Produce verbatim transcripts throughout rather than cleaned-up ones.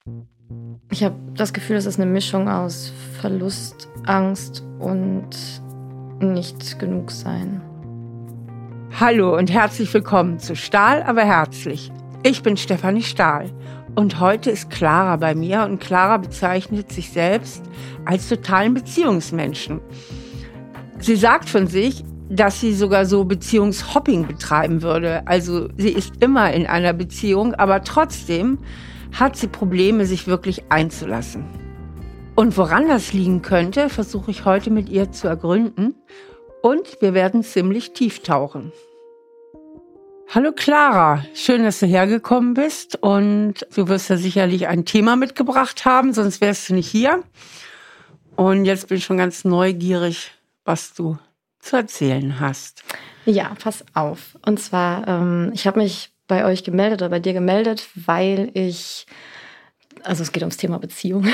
Ich habe das Gefühl, es ist eine Mischung aus Verlust, Angst und nicht genug sein. Hallo und herzlich willkommen zu Stahl, aber herzlich. Ich bin Stefanie Stahl und heute ist Clara bei mir und Clara bezeichnet sich selbst als totalen Beziehungsmenschen. Sie sagt von sich, dass sie sogar so Beziehungshopping betreiben würde. Also sie ist immer in einer Beziehung, aber trotzdem hat sie Probleme, sich wirklich einzulassen. Und woran das liegen könnte, versuche ich heute mit ihr zu ergründen. Und wir werden ziemlich tief tauchen. Hallo Clara, schön, dass du hergekommen bist. Und du wirst ja sicherlich ein Thema mitgebracht haben, sonst wärst du nicht hier. Und jetzt bin ich schon ganz neugierig, was du zu erzählen hast. Ja, pass auf. Und zwar, ähm, ich habe mich bei euch gemeldet oder bei dir gemeldet, weil ich, also es geht ums Thema Beziehung.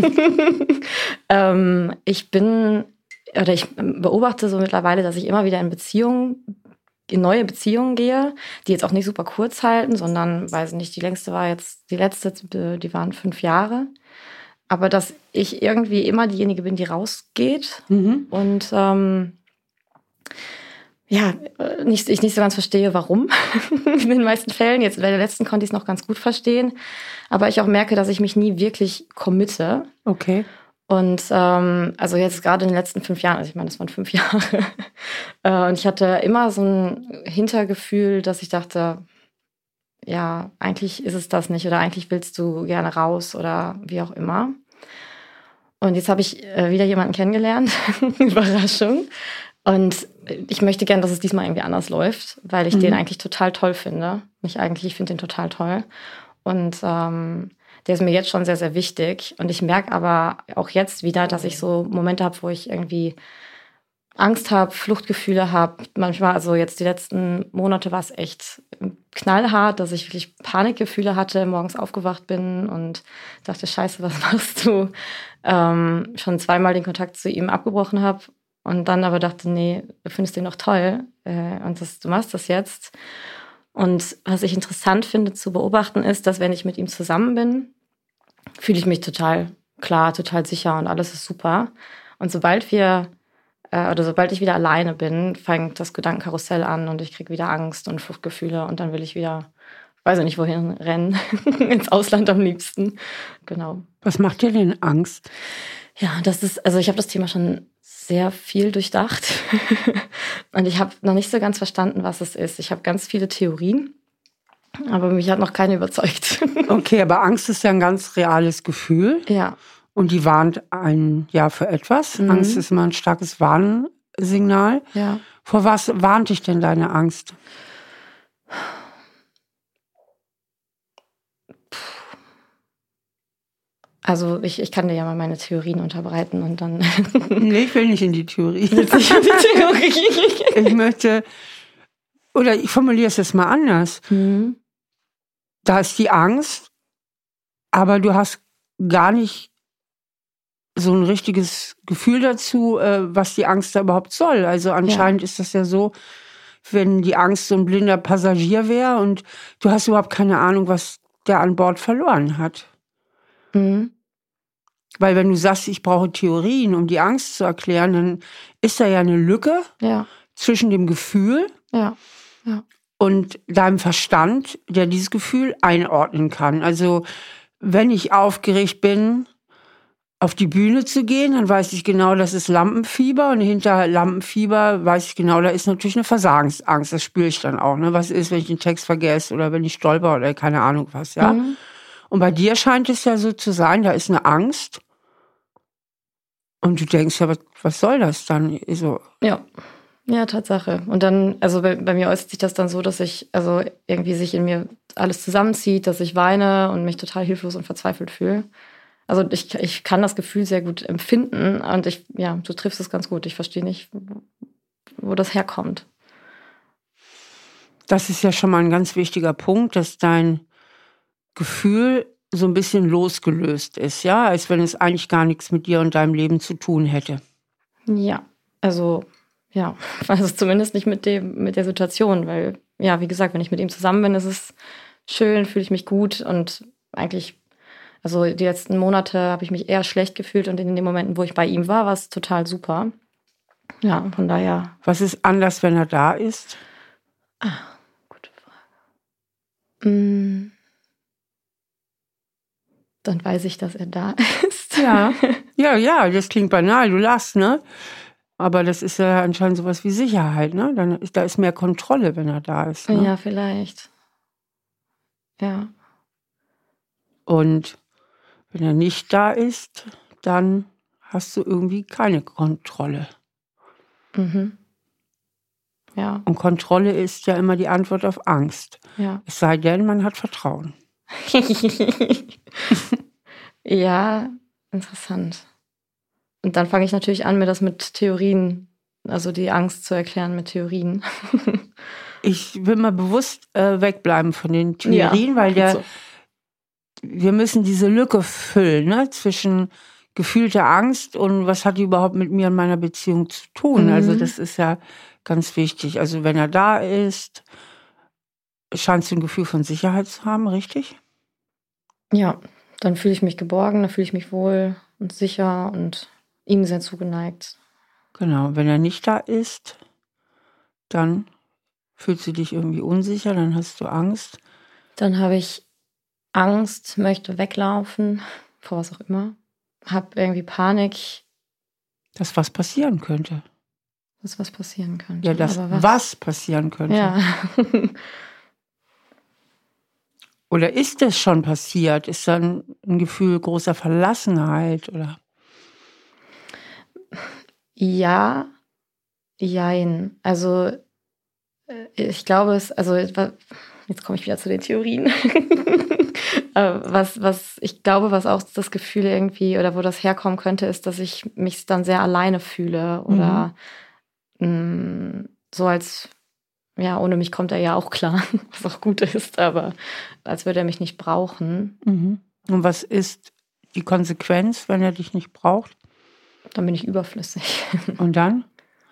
ähm, ich bin, oder ich beobachte so mittlerweile, dass ich immer wieder in Beziehungen, in neue Beziehungen gehe, die jetzt auch nicht super kurz halten, sondern, weiß nicht, die längste war jetzt, die letzte, die waren fünf Jahre. Aber dass ich irgendwie immer diejenige bin, die rausgeht mhm. und ähm, ja, nicht, ich nicht so ganz verstehe, warum in den meisten Fällen. Jetzt bei der letzten konnte ich es noch ganz gut verstehen. Aber ich auch merke, dass ich mich nie wirklich committe. Okay. Und ähm, also jetzt gerade in den letzten fünf Jahren, also ich meine, das waren fünf Jahre. äh, und ich hatte immer so ein Hintergefühl, dass ich dachte, ja, eigentlich ist es das nicht oder eigentlich willst du gerne raus oder wie auch immer. Und jetzt habe ich äh, wieder jemanden kennengelernt. Überraschung. Und ich möchte gerne, dass es diesmal irgendwie anders läuft, weil ich mhm. den eigentlich total toll finde. Mich eigentlich, ich finde den total toll. Und ähm, der ist mir jetzt schon sehr, sehr wichtig. Und ich merke aber auch jetzt wieder, dass ich so Momente habe, wo ich irgendwie Angst habe, Fluchtgefühle habe. Manchmal, also jetzt die letzten Monate war es echt knallhart, dass ich wirklich Panikgefühle hatte, morgens aufgewacht bin und dachte, scheiße, was machst du? Ähm, schon zweimal den Kontakt zu ihm abgebrochen habe. Und dann aber dachte, nee, du findest den doch toll äh, und das, du machst das jetzt. Und was ich interessant finde zu beobachten ist, dass wenn ich mit ihm zusammen bin, fühle ich mich total klar, total sicher und alles ist super. Und sobald wir, äh, oder sobald ich wieder alleine bin, fängt das Gedankenkarussell an und ich kriege wieder Angst und Fluchtgefühle und dann will ich wieder, weiß ich nicht wohin, rennen, ins Ausland am liebsten. Genau. Was macht dir denn Angst? Ja, das ist, also ich habe das Thema schon sehr viel durchdacht und ich habe noch nicht so ganz verstanden, was es ist. Ich habe ganz viele Theorien, aber mich hat noch keine überzeugt. Okay, aber Angst ist ja ein ganz reales Gefühl. Ja. Und die warnt einen ja für etwas. Mhm. Angst ist immer ein starkes Warnsignal. Ja. Vor was warnt dich denn deine Angst? Also ich, ich kann dir ja mal meine Theorien unterbreiten und dann... Nee, ich will nicht in die Theorie. Nicht in die Theorie. Ich möchte, oder ich formuliere es jetzt mal anders. Mhm. Da ist die Angst, aber du hast gar nicht so ein richtiges Gefühl dazu, was die Angst da überhaupt soll. Also anscheinend ja. ist das ja so, wenn die Angst so ein blinder Passagier wäre und du hast überhaupt keine Ahnung, was der an Bord verloren hat. Mhm. Weil wenn du sagst, ich brauche Theorien, um die Angst zu erklären, dann ist da ja eine Lücke ja. zwischen dem Gefühl ja. Ja. und deinem Verstand, der dieses Gefühl einordnen kann. Also wenn ich aufgeregt bin, auf die Bühne zu gehen, dann weiß ich genau, das ist Lampenfieber und hinter Lampenfieber weiß ich genau, da ist natürlich eine Versagensangst. Das spüre ich dann auch. Ne? Was ist, wenn ich den Text vergesse oder wenn ich stolper oder keine Ahnung was, ja? Mhm. Und bei dir scheint es ja so zu sein, da ist eine Angst. Und du denkst ja, was, was soll das dann? So. Ja, ja, Tatsache. Und dann, also bei, bei mir äußert sich das dann so, dass ich, also irgendwie sich in mir alles zusammenzieht, dass ich weine und mich total hilflos und verzweifelt fühle. Also ich, ich kann das Gefühl sehr gut empfinden und ich, ja, du triffst es ganz gut. Ich verstehe nicht, wo das herkommt. Das ist ja schon mal ein ganz wichtiger Punkt, dass dein Gefühl so ein bisschen losgelöst ist, ja, als wenn es eigentlich gar nichts mit dir und deinem Leben zu tun hätte. Ja, also ja, also zumindest nicht mit dem, mit der Situation, weil, ja, wie gesagt, wenn ich mit ihm zusammen bin, ist es schön, fühle ich mich gut und eigentlich, Also die letzten Monate habe ich mich eher schlecht gefühlt und in den Momenten, wo ich bei ihm war, war es total super. Ja, von daher. Was ist anders, wenn er da ist? Ah, gute Frage. Mm. Dann weiß ich, dass er da ist. Ja, ja, ja, das klingt banal, du lachst, ne? Aber das ist ja anscheinend sowas wie Sicherheit, ne? Dann ist, da ist mehr Kontrolle, wenn er da ist. Ne? Ja, vielleicht. Ja. Und wenn er nicht da ist, dann hast du irgendwie keine Kontrolle. Mhm. Ja. Und Kontrolle ist ja immer die Antwort auf Angst. Ja. Es sei denn, man hat Vertrauen. Ja, interessant. Und dann fange ich natürlich an, mir das mit Theorien, also die Angst zu erklären mit Theorien. Ich will mal bewusst äh, wegbleiben von den Theorien, Ja, weil der, so. wir müssen diese Lücke füllen, ne, zwischen gefühlter Angst und was hat die überhaupt mit mir und meiner Beziehung zu tun. Mhm. Also das ist ja ganz wichtig. Also wenn er da ist, scheinst du ein Gefühl von Sicherheit zu haben, richtig? Ja, dann fühle ich mich geborgen, dann fühle ich mich wohl und sicher und ihm sehr zugeneigt. Genau, wenn er nicht da ist, dann fühlst du dich irgendwie unsicher, dann hast du Angst. Dann habe ich Angst, möchte weglaufen, vor was auch immer. Habe irgendwie Panik, Dass was passieren könnte. dass was passieren könnte. Ja, dass Aber was? was passieren könnte. Ja. Oder ist es schon passiert? Ist dann ein Gefühl großer Verlassenheit? Oder? Ja, jein. Also ich glaube es, also jetzt komme ich wieder zu den Theorien. was, was ich glaube, was auch das Gefühl irgendwie oder wo das herkommen könnte, ist, dass ich mich dann sehr alleine fühle oder mhm. mh, so als, ja, ohne mich kommt er ja auch klar, was auch gut ist, aber als würde er mich nicht brauchen. Mhm. Und was ist die Konsequenz, wenn er dich nicht braucht? Dann bin ich überflüssig. Und dann?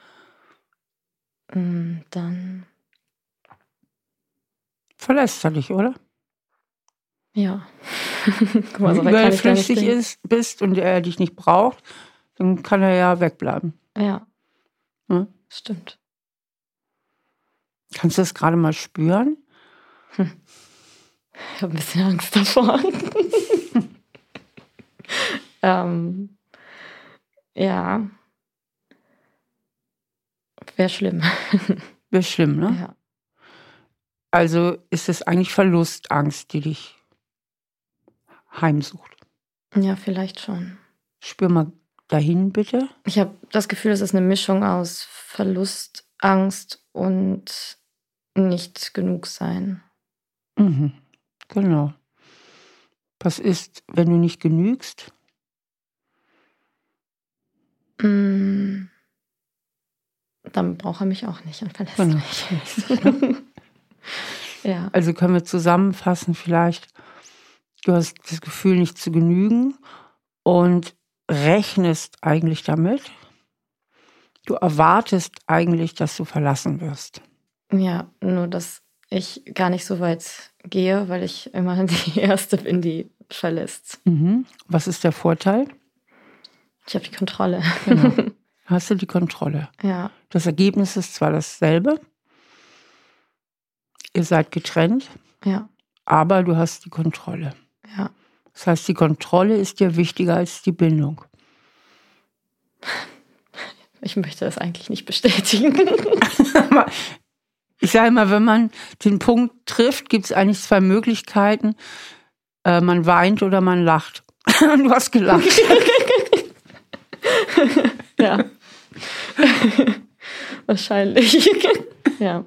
Dann verlässt er dich, oder? Ja. Guck mal, so wenn du überflüssig ist, bist und er dich nicht braucht, dann kann er ja wegbleiben. Ja, hm? Stimmt. Kannst du das gerade mal spüren? Hm. Ich habe ein bisschen Angst davor. ähm, ja. Wäre schlimm. Wäre schlimm, ne? Ja. Also ist es eigentlich Verlustangst, die dich heimsucht? Ja, vielleicht schon. Spür mal dahin, bitte. Ich habe das Gefühl, es ist eine Mischung aus Verlustangst und nicht genug sein. Mhm. Genau. Was ist, wenn du nicht genügst? Mm. Dann braucht er mich auch nicht und verlässt genau. mich. Ja. Also können wir zusammenfassen vielleicht, du hast das Gefühl, nicht zu genügen und rechnest eigentlich damit. Du erwartest eigentlich, dass du verlassen wirst. Ja, nur dass ich gar nicht so weit gehe, weil ich immer die Erste bin, die verlässt. Mhm. Was ist der Vorteil? Ich habe die Kontrolle. Genau. Hast du die Kontrolle. Ja. Das Ergebnis ist zwar dasselbe, ihr seid getrennt, ja. aber du hast die Kontrolle. Ja. Das heißt, die Kontrolle ist dir wichtiger als die Bindung. Ich möchte das eigentlich nicht bestätigen. Ich sage immer, wenn man den Punkt trifft, gibt es eigentlich zwei Möglichkeiten. Äh, man weint oder man lacht. Du hast gelacht. Ja. Wahrscheinlich. Ja.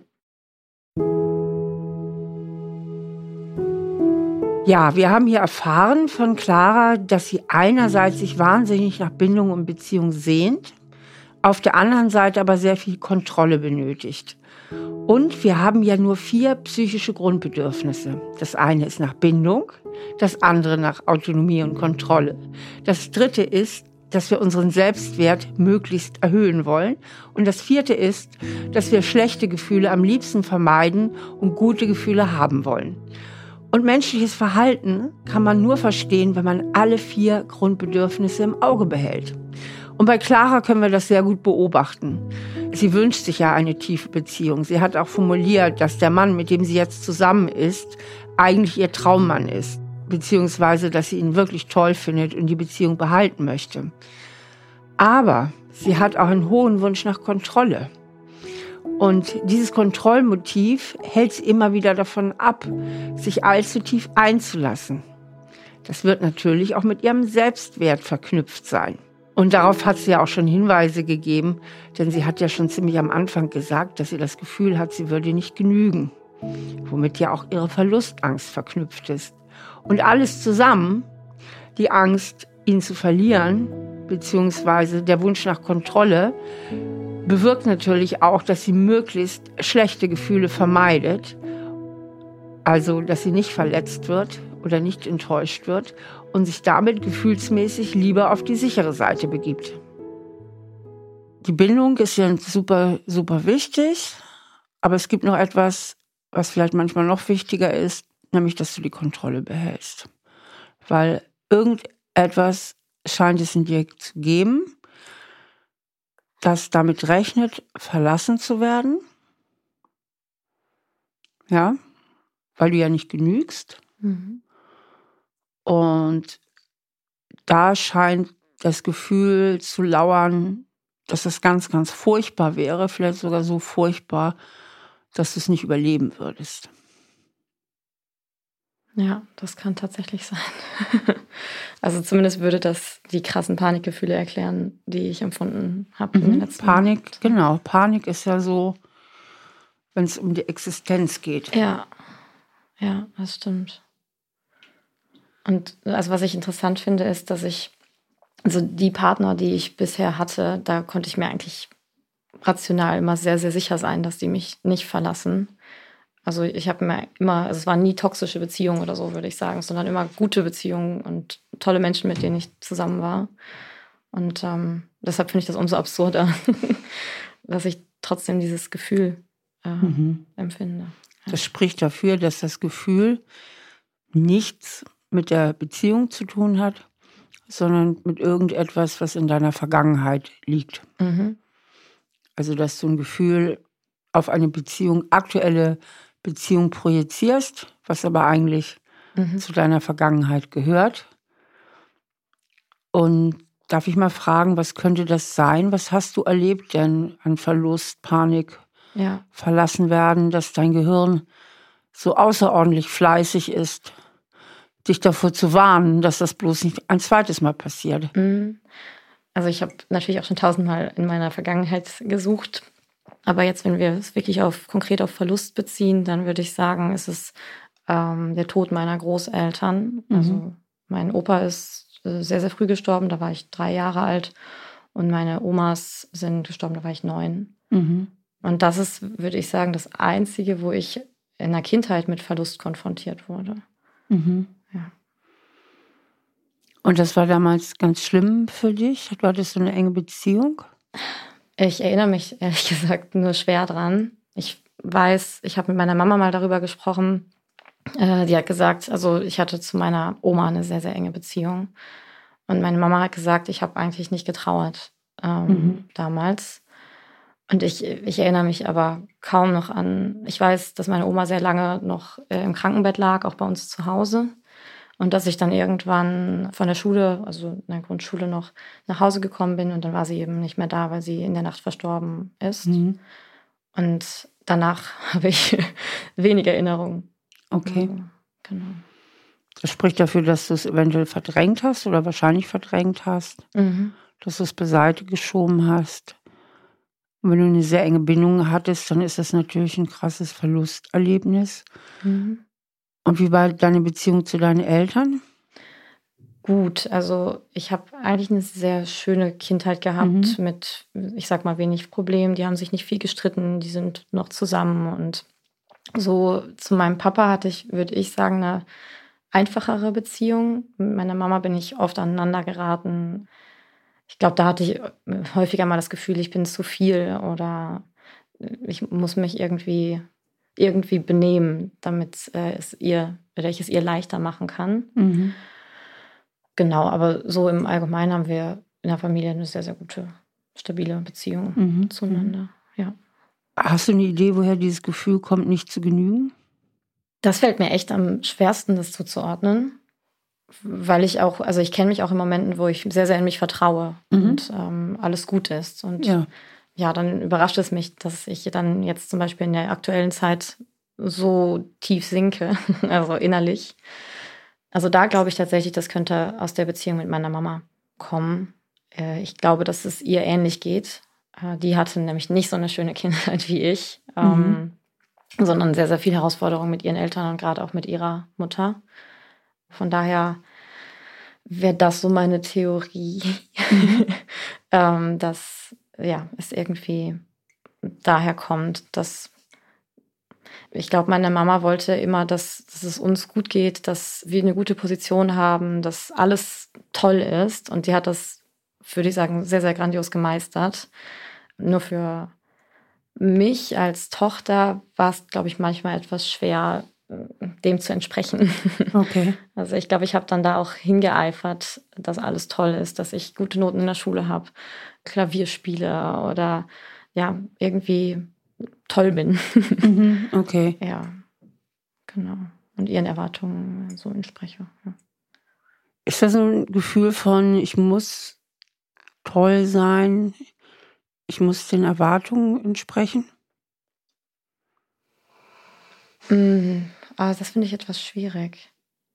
Ja, wir haben hier erfahren von Clara, dass sie einerseits sich wahnsinnig nach Bindung und Beziehung sehnt, auf der anderen Seite aber sehr viel Kontrolle benötigt. Und wir haben ja nur vier psychische Grundbedürfnisse. Das eine ist nach Bindung, das andere nach Autonomie und Kontrolle. Das dritte ist, dass wir unseren Selbstwert möglichst erhöhen wollen. Und das vierte ist, dass wir schlechte Gefühle am liebsten vermeiden und gute Gefühle haben wollen. Und menschliches Verhalten kann man nur verstehen, wenn man alle vier Grundbedürfnisse im Auge behält. Und bei Clara können wir das sehr gut beobachten. Sie wünscht sich ja eine tiefe Beziehung. Sie hat auch formuliert, dass der Mann, mit dem sie jetzt zusammen ist, eigentlich ihr Traummann ist. Beziehungsweise, dass sie ihn wirklich toll findet und die Beziehung behalten möchte. Aber sie hat auch einen hohen Wunsch nach Kontrolle. Und dieses Kontrollmotiv hält sie immer wieder davon ab, sich allzu tief einzulassen. Das wird natürlich auch mit ihrem Selbstwert verknüpft sein. Und darauf hat sie ja auch schon Hinweise gegeben, denn sie hat ja schon ziemlich am Anfang gesagt, dass sie das Gefühl hat, sie würde nicht genügen, womit ja auch ihre Verlustangst verknüpft ist. Und alles zusammen, die Angst, ihn zu verlieren, beziehungsweise der Wunsch nach Kontrolle, bewirkt natürlich auch, dass sie möglichst schlechte Gefühle vermeidet. Also, dass sie nicht verletzt wird oder nicht enttäuscht wird und sich damit gefühlsmäßig lieber auf die sichere Seite begibt. Die Bindung ist ja super, super wichtig, aber es gibt noch etwas, was vielleicht manchmal noch wichtiger ist, nämlich, dass du die Kontrolle behältst. Weil irgendetwas scheint es in dir zu geben, das damit rechnet, verlassen zu werden. Ja, weil du ja nicht genügst. Mhm. Und da scheint das Gefühl zu lauern, dass das ganz, ganz furchtbar wäre, vielleicht sogar so furchtbar, dass du es nicht überleben würdest. Ja, das kann tatsächlich sein. Also zumindest würde das die krassen Panikgefühle erklären, die ich empfunden habe. Mhm. In den letzten Panik, Monaten. Genau. Panik ist ja so, wenn es um die Existenz geht. Ja, ja, das stimmt. Und also was ich interessant finde, ist, dass ich, also die Partner, die ich bisher hatte, da konnte ich mir eigentlich rational immer sehr, sehr sicher sein, dass die mich nicht verlassen. Also ich habe mir immer, also es waren nie toxische Beziehungen oder so, würde ich sagen, sondern immer gute Beziehungen und tolle Menschen, mit denen ich zusammen war. Und ähm, deshalb finde ich das umso absurder, dass ich trotzdem dieses Gefühl äh, mhm. empfinde. Ja. Das spricht dafür, dass das Gefühl nichts mit der Beziehung zu tun hat, sondern mit irgendetwas, was in deiner Vergangenheit liegt. Mhm. Also dass du ein Gefühl auf eine Beziehung, aktuelle Beziehung projizierst, was aber eigentlich mhm. zu deiner Vergangenheit gehört. Und darf ich mal fragen, was könnte das sein? Was hast du erlebt denn an Verlust, Panik, ja. verlassen werden, dass dein Gehirn so außerordentlich fleißig ist, dich davor zu warnen, dass das bloß nicht ein zweites Mal passiert? Mhm. Also ich habe natürlich auch schon tausendmal in meiner Vergangenheit gesucht. Aber jetzt, wenn wir es wirklich auf, konkret auf Verlust beziehen, dann würde ich sagen, ist es ähm, der Tod meiner Großeltern. Mhm. Also mein Opa ist äh, sehr, sehr früh gestorben, da war ich drei Jahre alt. Und meine Omas sind gestorben, da war ich neun. Mhm. Und das ist, würde ich sagen, das Einzige, wo ich in der Kindheit mit Verlust konfrontiert wurde. Mhm. Ja. Und das war damals ganz schlimm für dich? Du hattest so eine enge Beziehung? Ich erinnere mich ehrlich gesagt nur schwer dran. Ich weiß, ich habe mit meiner Mama mal darüber gesprochen. Äh, die hat gesagt, also ich hatte zu meiner Oma eine sehr, sehr enge Beziehung. Und meine Mama hat gesagt, ich habe eigentlich nicht getrauert ähm, mhm. damals. Und ich, ich erinnere mich aber kaum noch an, ich weiß, dass meine Oma sehr lange noch äh, im Krankenbett lag, auch bei uns zu Hause. Und dass ich dann irgendwann von der Schule, also in der Grundschule noch, nach Hause gekommen bin und dann war sie eben nicht mehr da, weil sie in der Nacht verstorben ist. Mhm. Und danach habe ich wenig Erinnerungen. Okay. Also, genau. Das spricht dafür, dass du es eventuell verdrängt hast oder wahrscheinlich verdrängt hast, mhm. dass du es beiseite geschoben hast. Und wenn du eine sehr enge Bindung hattest, dann ist das natürlich ein krasses Verlusterlebnis. Mhm. Und wie war deine Beziehung zu deinen Eltern? Gut, also ich habe eigentlich eine sehr schöne Kindheit gehabt mhm. mit, ich sag mal, wenig Problemen. Die haben sich nicht viel gestritten, die sind noch zusammen. Und so zu meinem Papa hatte ich, würde ich sagen, eine einfachere Beziehung. Mit meiner Mama bin ich oft aneinander geraten. Ich glaube, da hatte ich häufiger mal das Gefühl, ich bin zu viel oder ich muss mich irgendwie... irgendwie benehmen, damit äh, es ihr oder ich es ihr leichter machen kann. Mhm. Genau, aber so im Allgemeinen haben wir in der Familie eine sehr, sehr gute, stabile Beziehung Mhm. zueinander. Ja. Hast du eine Idee, woher dieses Gefühl kommt, nicht zu genügen? Das fällt mir echt am schwersten, das zuzuordnen, weil ich auch, also ich kenne mich auch in Momenten, wo ich sehr, sehr in mich vertraue Mhm. und ähm, alles gut ist. Und Ja. ja, dann überrascht es mich, dass ich dann jetzt zum Beispiel in der aktuellen Zeit so tief sinke, also innerlich. Also da glaube ich tatsächlich, das könnte aus der Beziehung mit meiner Mama kommen. Äh, ich glaube, dass es ihr ähnlich geht. Äh, die hatte nämlich nicht so eine schöne Kindheit wie ich, ähm, mhm. sondern sehr, sehr viele Herausforderungen mit ihren Eltern und gerade auch mit ihrer Mutter. Von daher wäre das so meine Theorie, mhm. ähm, dass ja, es irgendwie daher kommt, dass ich glaube, meine Mama wollte immer, dass, dass es uns gut geht, dass wir eine gute Position haben, dass alles toll ist. Und die hat das, würde ich sagen, sehr, sehr grandios gemeistert. Nur für mich als Tochter war es, glaube ich, manchmal etwas schwer, dem zu entsprechen. Okay. Also ich glaube, ich habe dann da auch hingeeifert, dass alles toll ist, dass ich gute Noten in der Schule habe, Klavier spiele oder ja, irgendwie toll bin. Mhm, okay. Ja, genau. Und ihren Erwartungen so entspreche. Ja. Ist das so ein Gefühl von, ich muss toll sein, ich muss den Erwartungen entsprechen? Mm, aber das finde ich etwas schwierig.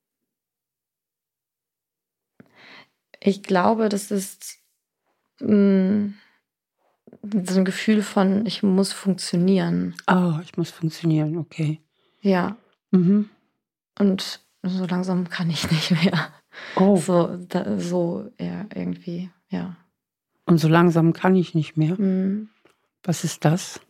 Ich glaube, das ist mm, so ein Gefühl von, ich muss funktionieren. Oh, ich muss funktionieren, okay. Ja. Mhm. Und so langsam kann ich nicht mehr. Oh. So, da, so ja, irgendwie, ja. Und so langsam kann ich nicht mehr? Mhm. Was ist das?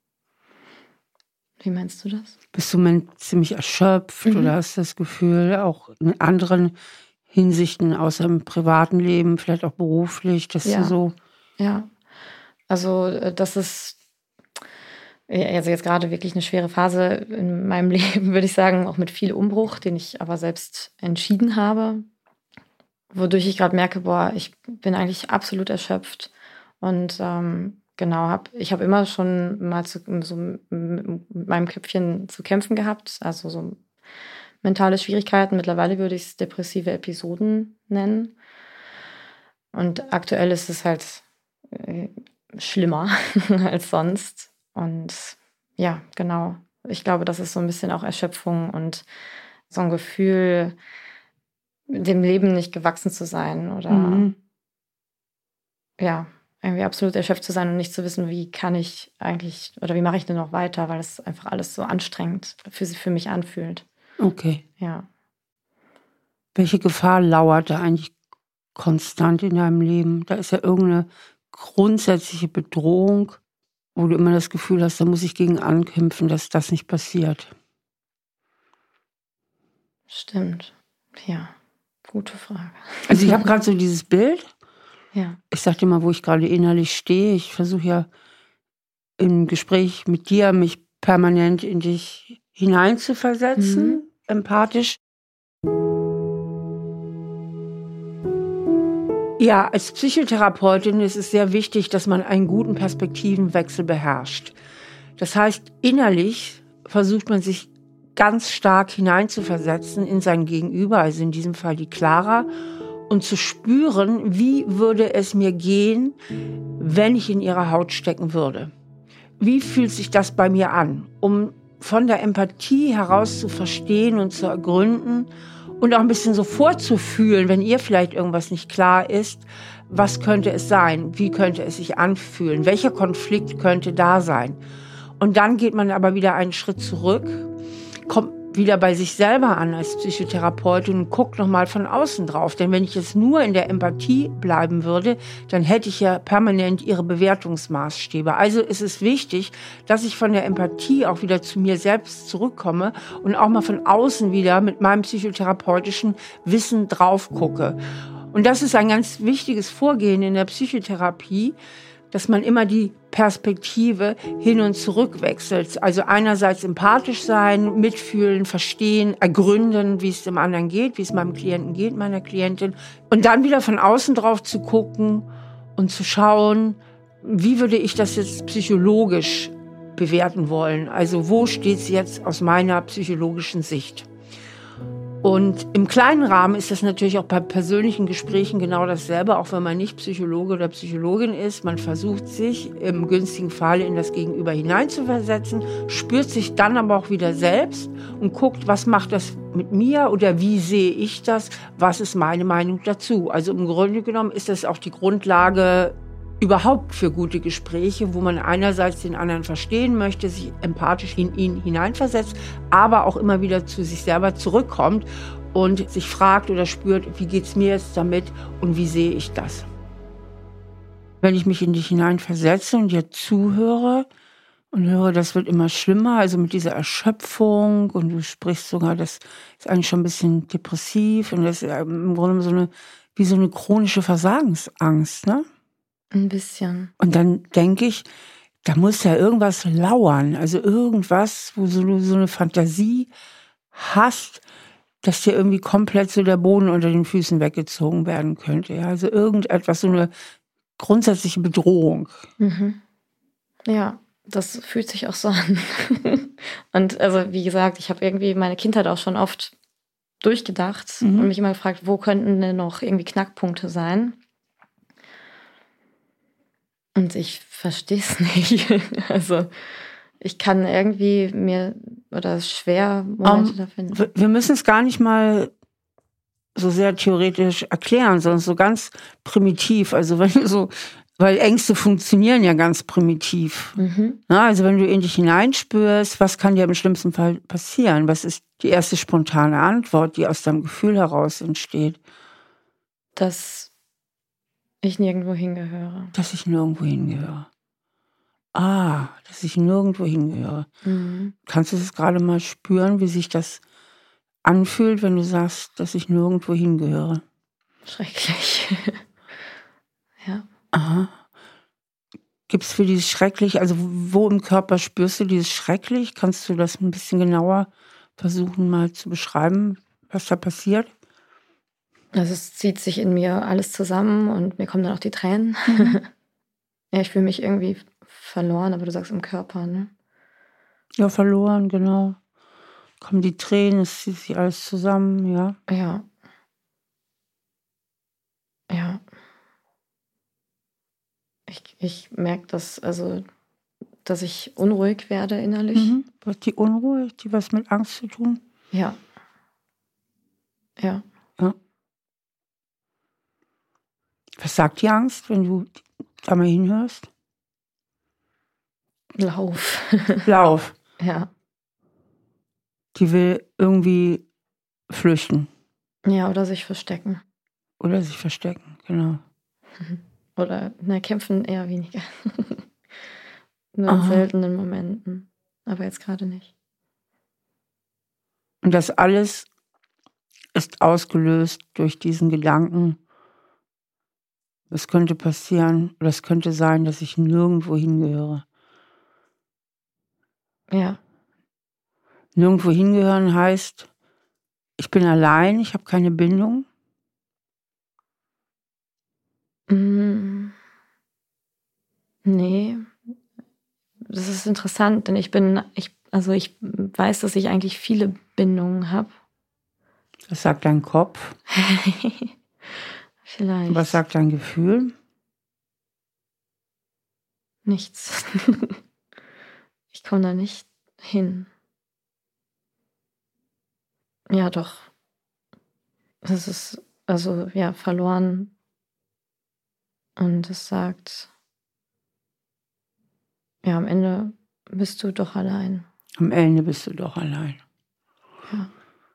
Wie meinst du das? Bist du ziemlich erschöpft mhm. oder hast du das Gefühl, auch in anderen Hinsichten außer im privaten Leben, vielleicht auch beruflich, dass ja. du so... Ja, also das ist also jetzt gerade wirklich eine schwere Phase in meinem Leben, würde ich sagen, auch mit viel Umbruch, den ich aber selbst entschieden habe, wodurch ich gerade merke, boah, ich bin eigentlich absolut erschöpft und ähm, genau, hab, ich habe immer schon mal zu, so mit meinem Köpfchen zu kämpfen gehabt, also so mentale Schwierigkeiten. Mittlerweile würde ich es depressive Episoden nennen. Und aktuell ist es halt äh, schlimmer als sonst. Und ja, genau. Ich glaube, das ist so ein bisschen auch Erschöpfung und so ein Gefühl, dem Leben nicht gewachsen zu sein oder mhm. ja, irgendwie absolut erschöpft zu sein und nicht zu wissen, wie kann ich eigentlich oder wie mache ich denn noch weiter, weil es einfach alles so anstrengend für, für mich anfühlt. Okay. Ja. Welche Gefahr lauert da eigentlich konstant in deinem Leben? Da ist ja irgendeine grundsätzliche Bedrohung, wo du immer das Gefühl hast, da muss ich gegen ankämpfen, dass das nicht passiert. Stimmt. Ja, gute Frage. Also ich habe gerade so dieses Bild. Ja. Ich sag dir mal, wo ich gerade innerlich stehe. Ich versuche ja im Gespräch mit dir, mich permanent in dich hineinzuversetzen, mhm. empathisch. Ja, als Psychotherapeutin ist es sehr wichtig, dass man einen guten Perspektivenwechsel beherrscht. Das heißt, innerlich versucht man sich ganz stark hineinzuversetzen in sein Gegenüber, also in diesem Fall die Clara, und zu spüren, wie würde es mir gehen, wenn ich in ihrer Haut stecken würde. Wie fühlt sich das bei mir an? Um von der Empathie heraus zu verstehen und zu ergründen und auch ein bisschen so vorzufühlen, wenn ihr vielleicht irgendwas nicht klar ist, was könnte es sein? Wie könnte es sich anfühlen? Welcher Konflikt könnte da sein? Und dann geht man aber wieder einen Schritt zurück, kommt wieder bei sich selber an als Psychotherapeutin und guckt nochmal von außen drauf. Denn wenn ich jetzt nur in der Empathie bleiben würde, dann hätte ich ja permanent ihre Bewertungsmaßstäbe. Also ist es wichtig, dass ich von der Empathie auch wieder zu mir selbst zurückkomme und auch mal von außen wieder mit meinem psychotherapeutischen Wissen drauf gucke. Und das ist ein ganz wichtiges Vorgehen in der Psychotherapie, dass man immer die Perspektive hin und zurück wechselt. Also einerseits empathisch sein, mitfühlen, verstehen, ergründen, wie es dem anderen geht, wie es meinem Klienten geht, meiner Klientin. Und dann wieder von außen drauf zu gucken und zu schauen, wie würde ich das jetzt psychologisch bewerten wollen? Also wo steht es jetzt aus meiner psychologischen Sicht? Und im kleinen Rahmen ist das natürlich auch bei persönlichen Gesprächen genau dasselbe, auch wenn man nicht Psychologe oder Psychologin ist. Man versucht sich im günstigen Fall in das Gegenüber hineinzuversetzen, spürt sich dann aber auch wieder selbst und guckt, was macht das mit mir oder wie sehe ich das, was ist meine Meinung dazu. Also im Grunde genommen ist das auch die Grundlage überhaupt für gute Gespräche, wo man einerseits den anderen verstehen möchte, sich empathisch in ihn hineinversetzt, aber auch immer wieder zu sich selber zurückkommt und sich fragt oder spürt, wie geht's mir jetzt damit und wie sehe ich das? Wenn ich mich in dich hineinversetze und dir zuhöre und höre, das wird immer schlimmer, also mit dieser Erschöpfung und du sprichst sogar, das ist eigentlich schon ein bisschen depressiv und das ist im Grunde so eine, wie so eine chronische Versagensangst, ne? Ein bisschen. Und dann denke ich, da muss ja irgendwas lauern. Also irgendwas, wo du so eine Fantasie hast, dass dir irgendwie komplett so der Boden unter den Füßen weggezogen werden könnte. Ja, also irgendetwas, so eine grundsätzliche Bedrohung. Mhm. Ja, das fühlt sich auch so an. Und also wie gesagt, ich habe irgendwie meine Kindheit auch schon oft durchgedacht mhm. und mich immer gefragt, wo könnten denn noch irgendwie Knackpunkte sein? Und ich verstehe es nicht. Also ich kann irgendwie mir, oder es ist schwer, Momente um, da finden. Wir müssen es gar nicht mal so sehr theoretisch erklären, sondern so ganz primitiv. Also wenn du so, weil Ängste funktionieren ja ganz primitiv. Mhm. Na, also wenn du in dich hineinspürst, was kann dir im schlimmsten Fall passieren? Was ist die erste spontane Antwort, die aus deinem Gefühl heraus entsteht? Das ich nirgendwo hingehöre. Dass ich nirgendwo hingehöre. Ah, dass ich nirgendwo hingehöre. Mhm. Kannst du das gerade mal spüren, wie sich das anfühlt, wenn du sagst, dass ich nirgendwo hingehöre? Schrecklich. Ja. Aha. Gibt es für dieses schrecklich, also wo im Körper spürst du dieses schrecklich? Kannst du das ein bisschen genauer versuchen mal zu beschreiben, was da passiert? Also es zieht sich in mir alles zusammen und mir kommen dann auch die Tränen. Mhm. Ja, ich fühle mich irgendwie verloren, aber du sagst im Körper, ne? Ja, verloren, genau. Kommen die Tränen, es zieht sich alles zusammen, ja. Ja. Ja. Ich, ich merke das, also, dass ich unruhig werde innerlich. Mhm. Was die Unruhe, die was mit Angst zu tun? Ja. Ja. Ja. Was sagt die Angst, wenn du da mal hinhörst? Lauf. Lauf. Ja. Die will irgendwie flüchten. Ja, oder sich verstecken. Oder sich verstecken, genau. Oder, ne, kämpfen eher weniger. Nur in Aha. seltenen Momenten. Aber jetzt gerade nicht. Und das alles ist ausgelöst durch diesen Gedanken, es könnte passieren, oder es könnte sein, dass ich nirgendwo hingehöre. Ja. Nirgendwo hingehören heißt, ich bin allein, ich habe keine Bindung. Mm. Nee. Das ist interessant, denn ich bin, ich, also ich weiß, dass ich eigentlich viele Bindungen habe. Das sagt dein Kopf. Vielleicht. Was sagt dein Gefühl? Nichts. Ich komme da nicht hin. Ja, doch. Es ist, also, ja, verloren. Und es sagt, ja, am Ende bist du doch allein. Am Ende bist du doch allein. Ja.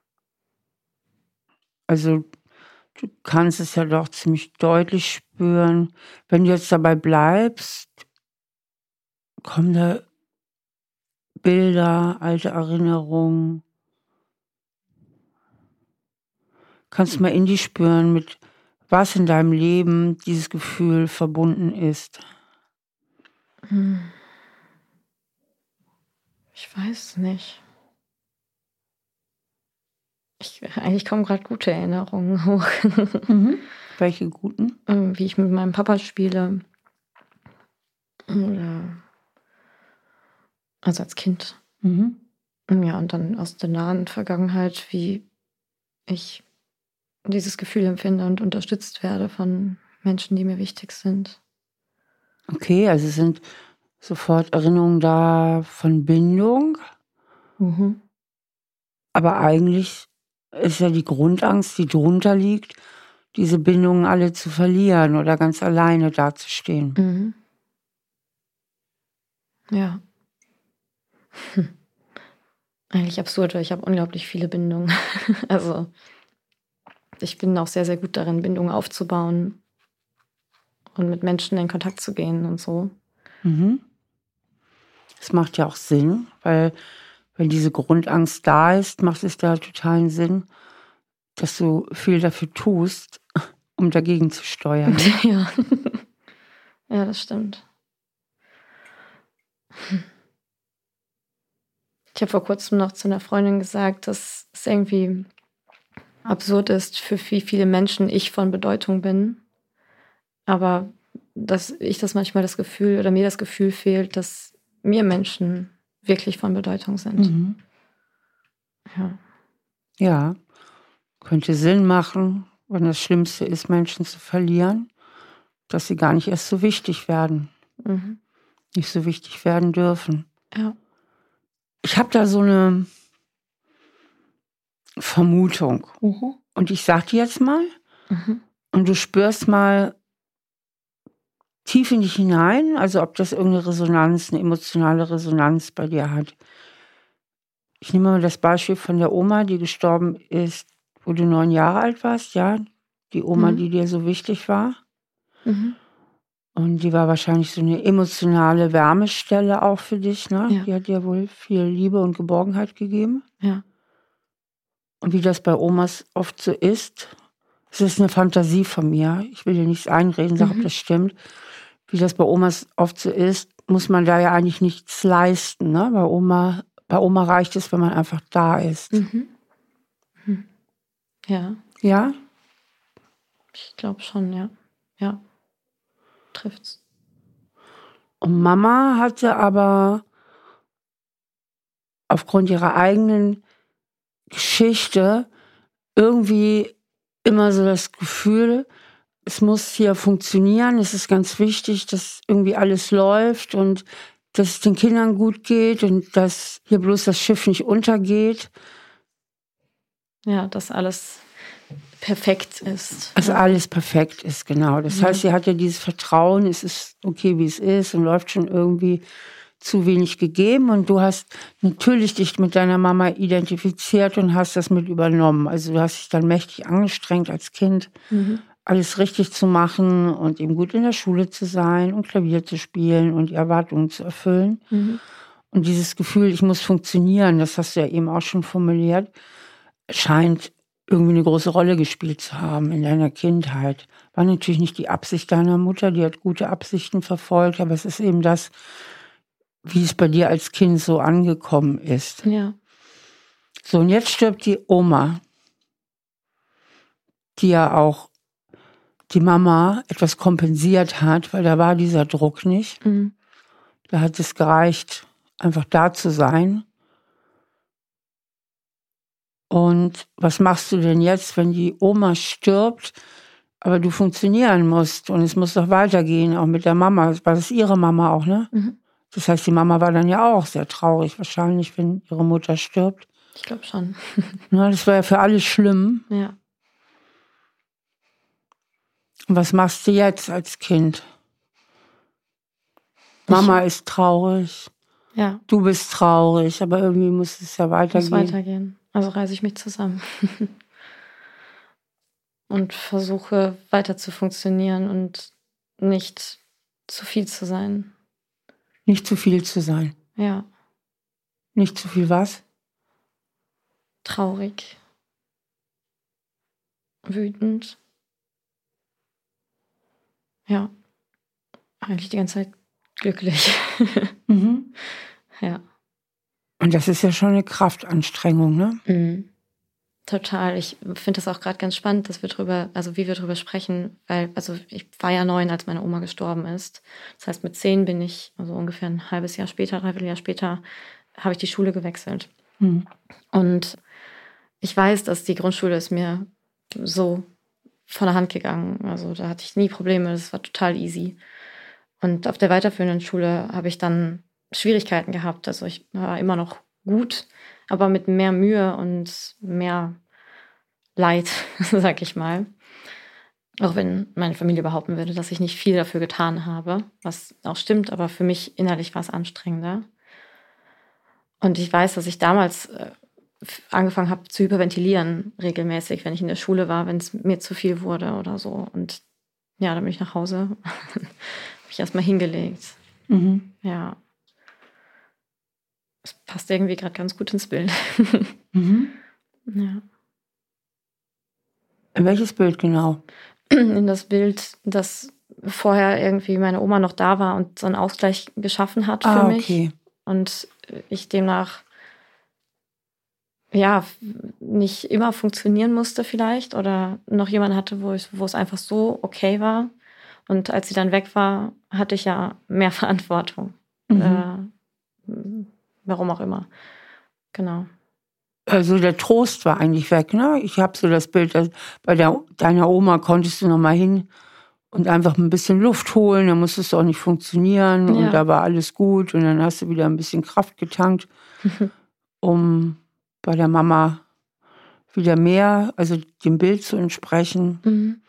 Also, du kannst es ja doch ziemlich deutlich spüren. Wenn du jetzt dabei bleibst, kommen da Bilder, alte Erinnerungen. Kannst du mal in dich spüren, mit was in deinem Leben dieses Gefühl verbunden ist. Hm. Ich weiß nicht. Ich, eigentlich kommen gerade gute Erinnerungen hoch. Mhm. Welche guten? Wie ich mit meinem Papa spiele. Oder also als Kind. Mhm. Ja, und dann aus der nahen Vergangenheit, wie ich dieses Gefühl empfinde und unterstützt werde von Menschen, die mir wichtig sind. Okay, also sind sofort Erinnerungen da von Bindung. Mhm. Aber eigentlich ist ja die Grundangst, die drunter liegt, diese Bindungen alle zu verlieren oder ganz alleine dazustehen. Mhm. Ja. Hm. Eigentlich absurd, weil ich habe unglaublich viele Bindungen. Also ich bin auch sehr, sehr gut darin, Bindungen aufzubauen und mit Menschen in Kontakt zu gehen und so. Mhm. Das macht ja auch Sinn, weil wenn diese Grundangst da ist, macht es da totalen Sinn, dass du viel dafür tust, um dagegen zu steuern. Ne? Ja. Ja, das stimmt. Ich habe vor kurzem noch zu einer Freundin gesagt, dass es irgendwie absurd ist, für wie viele Menschen ich von Bedeutung bin. Aber dass ich das manchmal das Gefühl oder mir das Gefühl fehlt, dass mir Menschen wirklich von Bedeutung sind. Mhm. Ja. Ja, könnte Sinn machen, wenn das Schlimmste ist, Menschen zu verlieren, dass sie gar nicht erst so wichtig werden, Mhm. nicht so wichtig werden dürfen. Ja. Ich habe da so eine Vermutung. Mhm. Und ich sag dir jetzt mal, Mhm. und du spürst mal tief in dich hinein, also ob das irgendeine Resonanz, eine emotionale Resonanz bei dir hat. Ich nehme mal das Beispiel von der Oma, die gestorben ist, wo du neun Jahre alt warst, ja. Die Oma, Mhm. die dir so wichtig war. Mhm. Und die war wahrscheinlich so eine emotionale Wärmestelle auch für dich, ne? Ja. Die hat dir wohl viel Liebe und Geborgenheit gegeben. Ja. Und wie das bei Omas oft so ist, es ist eine Fantasie von mir, ich will dir nichts einreden, sag, ob Mhm. das stimmt. Wie das bei Omas oft so ist, muss man da ja eigentlich nichts leisten, ne? Bei Oma, bei Oma reicht es, wenn man einfach da ist. Mhm. Mhm. Ja. Ja? Ich glaube schon, ja. Ja. Trifft's. Und Mama hatte aber aufgrund ihrer eigenen Geschichte irgendwie immer so das Gefühl, es muss hier funktionieren, es ist ganz wichtig, dass irgendwie alles läuft und dass es den Kindern gut geht und dass hier bloß das Schiff nicht untergeht. Ja, dass alles perfekt ist. Dass Ja. alles perfekt ist, genau. Das Ja. heißt, sie hat ja dieses Vertrauen, es ist okay, wie es ist und läuft schon irgendwie zu wenig gegeben. Und du hast natürlich dich mit deiner Mama identifiziert und hast das mit übernommen. Also du hast dich dann mächtig angestrengt als Kind, Mhm. alles richtig zu machen und eben gut in der Schule zu sein und Klavier zu spielen und die Erwartungen zu erfüllen. Mhm. Und dieses Gefühl, ich muss funktionieren, das hast du ja eben auch schon formuliert, scheint irgendwie eine große Rolle gespielt zu haben in deiner Kindheit. War natürlich nicht die Absicht deiner Mutter, die hat gute Absichten verfolgt, aber es ist eben das, wie es bei dir als Kind so angekommen ist. Ja. So, und jetzt stirbt die Oma, die ja auch die Mama etwas kompensiert hat, weil da war dieser Druck nicht. Mhm. Da hat es gereicht, einfach da zu sein. Und was machst du denn jetzt, wenn die Oma stirbt, aber du funktionieren musst und es muss doch weitergehen, auch mit der Mama. War das ihre Mama auch, ne? Mhm. Das heißt, die Mama war dann ja auch sehr traurig, wahrscheinlich, wenn ihre Mutter stirbt. Ich glaube schon. Na, das war ja für alle schlimm. Ja. Und was machst du jetzt als Kind? Mama ist traurig, Ja. du bist traurig, aber irgendwie muss es ja Muss weitergehen. weitergehen. Also reiße ich mich zusammen. Und versuche weiter zu funktionieren und nicht zu viel zu sein. Nicht zu viel zu sein. Ja. Nicht zu viel was? Traurig. Wütend. Ja. Eigentlich die ganze Zeit glücklich. Mhm. Ja. Und das ist ja schon eine Kraftanstrengung, ne? Mhm. Total. Ich finde das auch gerade ganz spannend, dass wir drüber, also wie wir drüber sprechen, weil, also ich war ja neun, als meine Oma gestorben ist. Das heißt, mit zehn bin ich, also ungefähr ein halbes Jahr später, dreiviertel Jahr später, habe ich die Schule gewechselt. Mhm. Und ich weiß, dass die Grundschule ist mir so von der Hand gegangen. Also da hatte ich nie Probleme, das war total easy. Und auf der weiterführenden Schule habe ich dann Schwierigkeiten gehabt. Also ich war immer noch gut, aber mit mehr Mühe und mehr Leid, sag ich mal. Auch wenn meine Familie behaupten würde, dass ich nicht viel dafür getan habe, was auch stimmt, aber für mich innerlich war es anstrengender. Und ich weiß, dass ich damals äh, angefangen habe zu hyperventilieren, regelmäßig, wenn ich in der Schule war, wenn es mir zu viel wurde oder so. Und ja, dann bin ich nach Hause, habe ich erstmal hingelegt. Mhm. Ja. Das passt irgendwie gerade ganz gut ins Bild. Mhm. Ja. In welches Bild genau? In das Bild, dass vorher irgendwie meine Oma noch da war und so einen Ausgleich geschaffen hat für ah, mich. Okay. Und ich demnach ja nicht immer funktionieren musste vielleicht oder noch jemanden hatte, wo, ich, wo es einfach so okay war. Und als sie dann weg war, hatte ich ja mehr Verantwortung. Mhm. Äh, warum auch immer. Genau. Also der Trost war eigentlich weg, ne? Ich habe so das Bild, dass bei der, deiner Oma konntest du noch mal hin und einfach ein bisschen Luft holen, dann musstest du auch nicht funktionieren Ja. und da war alles gut und dann hast du wieder ein bisschen Kraft getankt, um bei der Mama wieder mehr, also dem Bild zu entsprechen. Mhm.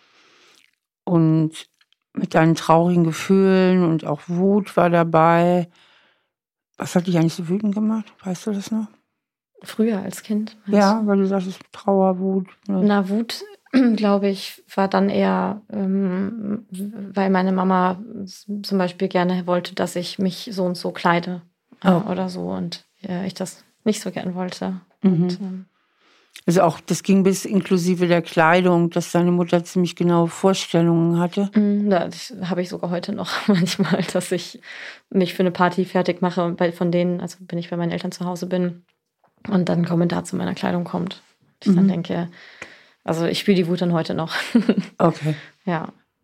Und mit deinen traurigen Gefühlen und auch Wut war dabei. Was hat dich eigentlich so wütend gemacht? Weißt du das noch? Früher als Kind. Ja, weil du sagst, Trauer, Wut. Ne? Na, Wut, glaube ich, war dann eher, ähm, weil meine Mama zum Beispiel gerne wollte, dass ich mich so und so kleide äh, Oh. oder so und äh, ich das nicht so gern wollte. Mhm. Und, ähm, Also auch, das ging bis inklusive der Kleidung, dass deine Mutter ziemlich genaue Vorstellungen hatte. das habe ich sogar heute noch manchmal, dass ich mich für eine Party fertig mache und bei, von denen, also wenn ich bei meinen Eltern zu Hause bin und dann ein Kommentar zu meiner Kleidung kommt. Ich Mhm. dann denke, also ich spüre die Wut dann heute noch. Okay. Ja.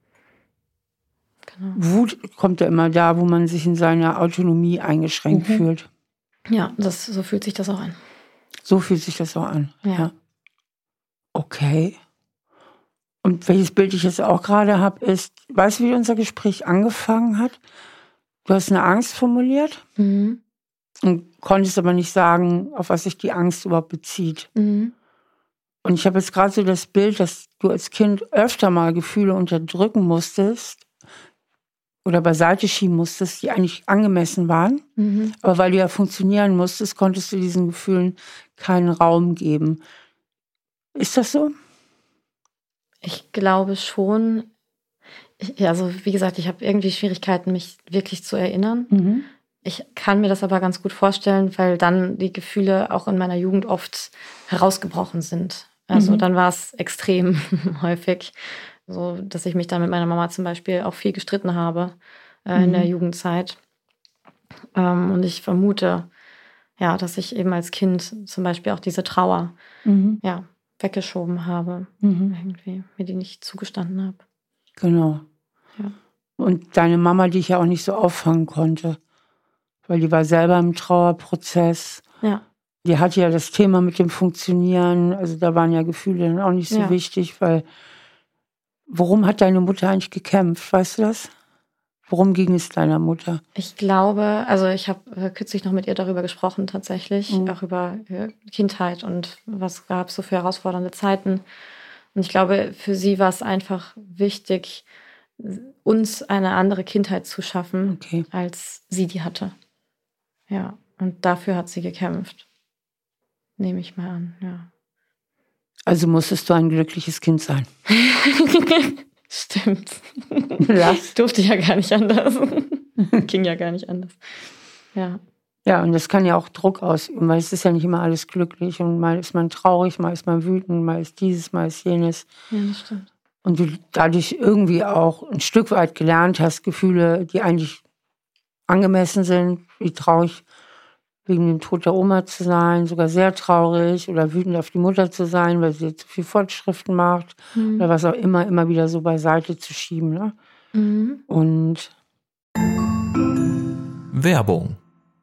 Genau. Wut kommt ja immer da, wo man sich in seiner Autonomie eingeschränkt Mhm. fühlt. Ja, das, so fühlt sich das auch an. So fühlt sich das auch an. Ja. Ja. Okay. Und welches Bild ich jetzt auch gerade habe, ist, weißt du, wie unser Gespräch angefangen hat? Du hast eine Angst formuliert Mhm. und konntest aber nicht sagen, auf was sich die Angst überhaupt bezieht. Mhm. Und ich habe jetzt gerade so das Bild, dass du als Kind öfter mal Gefühle unterdrücken musstest oder beiseite schieben musstest, die eigentlich angemessen waren. Mhm. Aber weil du ja funktionieren musstest, konntest du diesen Gefühlen keinen Raum geben. Ist das so? Ich glaube schon. Ich, also wie gesagt, ich habe irgendwie Schwierigkeiten, mich wirklich zu erinnern. Mhm. Ich kann mir das aber ganz gut vorstellen, weil dann die Gefühle auch in meiner Jugend oft herausgebrochen sind. Also Mhm. dann war es extrem häufig, so dass ich mich dann mit meiner Mama zum Beispiel auch viel gestritten habe äh, in Mhm. der Jugendzeit. Ähm, und ich vermute, ja, dass ich eben als Kind zum Beispiel auch diese Trauer Mhm. ja, weggeschoben habe, Mhm. irgendwie, mir die nicht zugestanden habe. Genau. Ja. Und deine Mama, die ich ja auch nicht so auffangen konnte, weil die war selber im Trauerprozess. Ja. Die hatte ja das Thema mit dem Funktionieren, also da waren ja Gefühle dann auch nicht so Ja. wichtig, weil worum hat deine Mutter eigentlich gekämpft, weißt du das? Worum ging es deiner Mutter? Ich glaube, also ich habe äh, kürzlich noch mit ihr darüber gesprochen, tatsächlich, Mhm. auch über äh, Kindheit und was gab es so für herausfordernde Zeiten. Und ich glaube, für sie war es einfach wichtig, uns eine andere Kindheit zu schaffen, Okay. als sie die hatte. Ja, und dafür hat sie gekämpft. Nehme ich mal an, ja. Also musstest du ein glückliches Kind sein. Stimmt. Lass. Durfte ja gar nicht anders. Ging ja gar nicht anders. Ja. Ja, und das kann ja auch Druck ausüben, weil es ist ja nicht immer alles glücklich und mal ist man traurig, mal ist man wütend, mal ist dieses, mal ist jenes. Ja, das stimmt. Und du dadurch irgendwie auch ein Stück weit gelernt hast, Gefühle, die eigentlich angemessen sind, wie traurig wegen dem Tod der Oma zu sein, sogar sehr traurig oder wütend auf die Mutter zu sein, weil sie zu viel Fortschriften macht Mhm. oder was auch immer, immer wieder so beiseite zu schieben. Ne? Mhm. Und Werbung.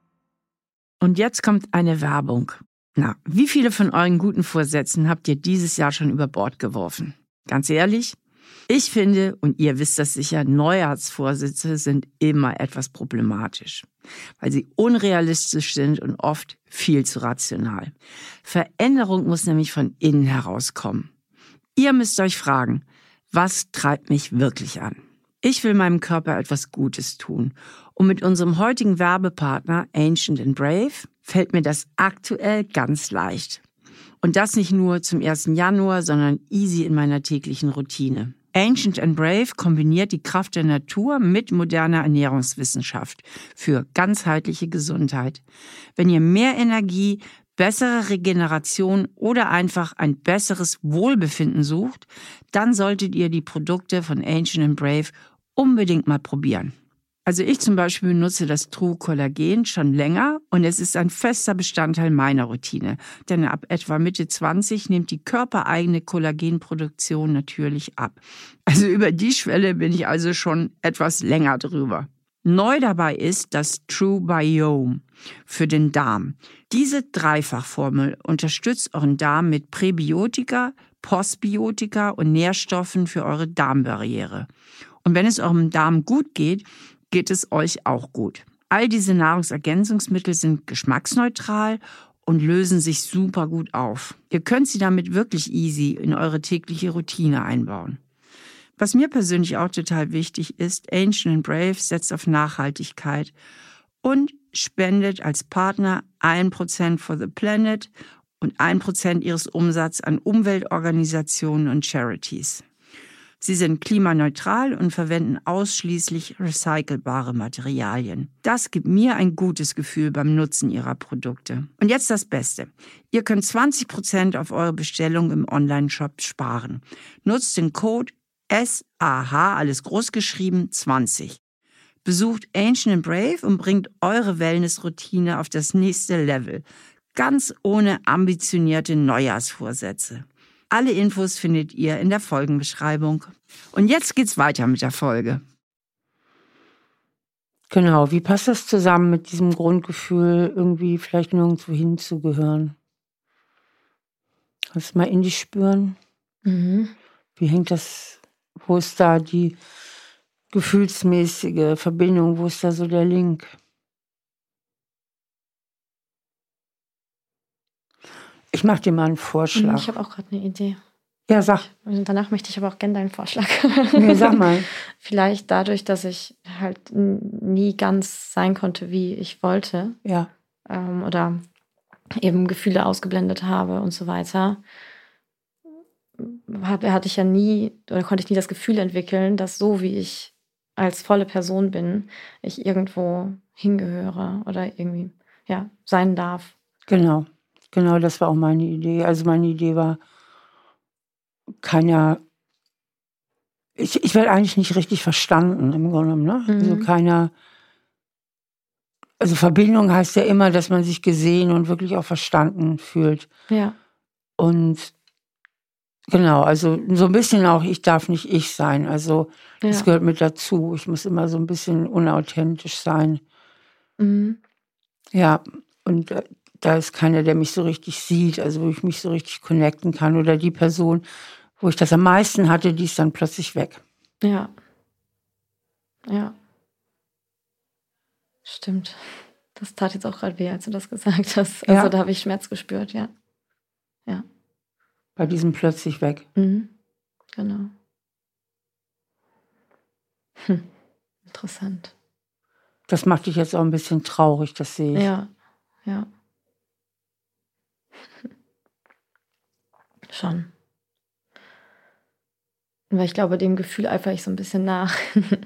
Und jetzt kommt eine Werbung. Na, wie viele von euren guten Vorsätzen habt ihr dieses Jahr schon über Bord geworfen? Ganz ehrlich? Ich finde, und ihr wisst das sicher, Neujahrsvorsätze sind immer etwas problematisch, weil sie unrealistisch sind und oft viel zu rational. Veränderung muss nämlich von innen herauskommen. Ihr müsst euch fragen, was treibt mich wirklich an? Ich will meinem Körper etwas Gutes tun. Und mit unserem heutigen Werbepartner Ancient and Brave fällt mir das aktuell ganz leicht. Und das nicht nur zum ersten Januar, sondern easy in meiner täglichen Routine. Ancient and Brave kombiniert die Kraft der Natur mit moderner Ernährungswissenschaft für ganzheitliche Gesundheit. Wenn ihr mehr Energie, bessere Regeneration oder einfach ein besseres Wohlbefinden sucht, dann solltet ihr die Produkte von Ancient and Brave unbedingt mal probieren. Also ich zum Beispiel benutze das True Collagen schon länger und es ist ein fester Bestandteil meiner Routine. Denn ab etwa Mitte zwanzig nimmt die körpereigene Kollagenproduktion natürlich ab. Also über die Schwelle bin ich also schon etwas länger drüber. Neu dabei ist das True Biome für den Darm. Diese Dreifachformel unterstützt euren Darm mit Präbiotika, Postbiotika und Nährstoffen für eure Darmbarriere. Und wenn es eurem Darm gut geht, geht es euch auch gut. All diese Nahrungsergänzungsmittel sind geschmacksneutral und lösen sich super gut auf. Ihr könnt sie damit wirklich easy in eure tägliche Routine einbauen. Was mir persönlich auch total wichtig ist, Ancient and Brave setzt auf Nachhaltigkeit und spendet als Partner ein Prozent for the Planet und ein Prozent ihres Umsatzes an Umweltorganisationen und Charities. Sie sind klimaneutral und verwenden ausschließlich recycelbare Materialien. Das gibt mir ein gutes Gefühl beim Nutzen ihrer Produkte. Und jetzt das Beste. Ihr könnt zwanzig Prozent auf eure Bestellung im Onlineshop sparen. Nutzt den Code S A H, alles groß geschrieben, zwanzig. Besucht Ancient and Brave und bringt eure Wellness-Routine auf das nächste Level. Ganz ohne ambitionierte Neujahrsvorsätze. Alle Infos findet ihr in der Folgenbeschreibung. Und jetzt geht's weiter mit der Folge. genau, wie passt das zusammen mit diesem Grundgefühl, irgendwie vielleicht nirgendwo hinzugehören? Kannst du mal in dich spüren? Mhm. Wie hängt das, wo ist da die gefühlsmäßige Verbindung, wo ist da so der Link? Ich mache dir mal einen Vorschlag. Ich habe auch gerade eine Idee. Ja, sag. Und danach möchte ich aber auch gerne deinen Vorschlag. Nee, sag mal. Vielleicht dadurch, dass ich halt nie ganz sein konnte, wie ich wollte. Ja. Ähm, oder eben Gefühle ausgeblendet habe und so weiter. Hab, hatte ich ja nie, oder konnte ich nie das Gefühl entwickeln, dass so wie ich als volle Person bin, ich irgendwo hingehöre oder irgendwie, ja, sein darf. Genau. Genau, das war auch meine Idee. Also meine Idee war, keiner, ich, ich werde eigentlich nicht richtig verstanden im Grunde genommen, ne? Mhm. Also keiner, also Verbindung heißt ja immer, dass man sich gesehen und wirklich auch verstanden fühlt. Ja. Und genau, also so ein bisschen auch, ich darf nicht ich sein. Also das Ja. gehört mit dazu. Ich muss immer so ein bisschen unauthentisch sein. Mhm. Ja, und äh, da ist keiner, der mich so richtig sieht, also wo ich mich so richtig connecten kann. Oder die Person, wo ich das am meisten hatte, die ist dann plötzlich weg. Ja. Ja. Stimmt. Das tat jetzt auch gerade weh, als du das gesagt hast. Also Ja. da habe ich Schmerz gespürt, ja. Ja. Bei diesem plötzlich weg. Mhm. Genau. Hm. Interessant. Das macht dich jetzt auch ein bisschen traurig, das sehe ich. Ja. Ja. Schon. Weil ich glaube, dem Gefühl eifere ich so ein bisschen nach.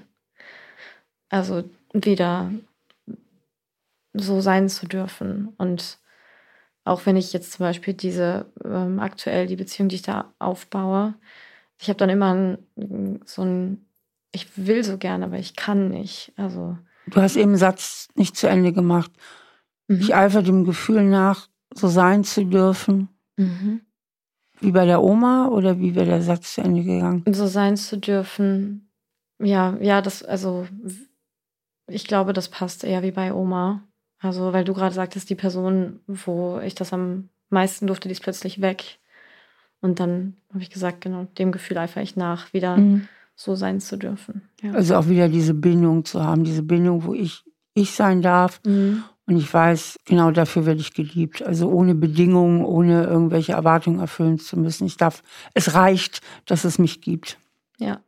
Also wieder so sein zu dürfen. Und auch wenn ich jetzt zum Beispiel diese, ähm, aktuell die Beziehung, die ich da aufbaue, ich habe dann immer ein, so ein, ich will so gerne, aber ich kann nicht. Also Du hast eben einen Satz nicht zu Ende gemacht. Mhm. Ich eifere dem Gefühl nach, so sein zu dürfen. Mhm. Wie bei der Oma oder wie wäre der Satz zu Ende gegangen? So sein zu dürfen. Ja, ja, das, also ich glaube, das passt eher wie bei Oma. Also, weil du gerade sagtest, die Person, wo ich das am meisten durfte, die ist plötzlich weg. Und dann habe ich gesagt, genau, dem Gefühl eifere ich nach, wieder mhm. so sein zu dürfen. Ja. Also auch wieder diese Bindung zu haben, diese Bindung, wo ich ich sein darf. Mhm. Und ich weiß, genau dafür werde ich geliebt. Also ohne Bedingungen, ohne irgendwelche Erwartungen erfüllen zu müssen. Ich darf, es reicht, dass es mich gibt. Ja.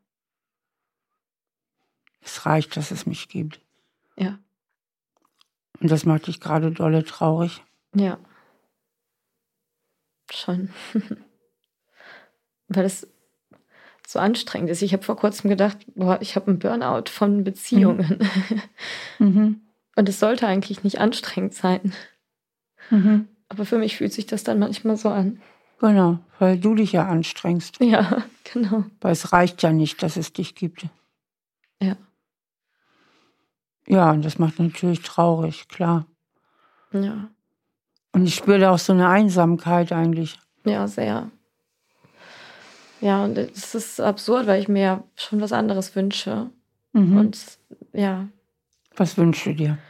Es reicht, dass es mich gibt. Ja. Und das macht dich gerade dolle traurig. Ja. Schon. Weil es so anstrengend ist. Ich habe vor kurzem gedacht, boah, ich habe einen Burnout von Beziehungen. Mhm. mhm. Und es sollte eigentlich nicht anstrengend sein. Mhm. Aber für mich fühlt sich das dann manchmal so an. Genau, weil du dich ja anstrengst. Ja, genau. Weil es reicht ja nicht, dass es dich gibt. Ja. Ja, und das macht natürlich traurig, klar. Ja. Und ich spüre da auch so eine Einsamkeit eigentlich. Ja, sehr. Ja, und es ist absurd, weil ich mir schon was anderes wünsche. Mhm. Und ja. Was wünschst du dir?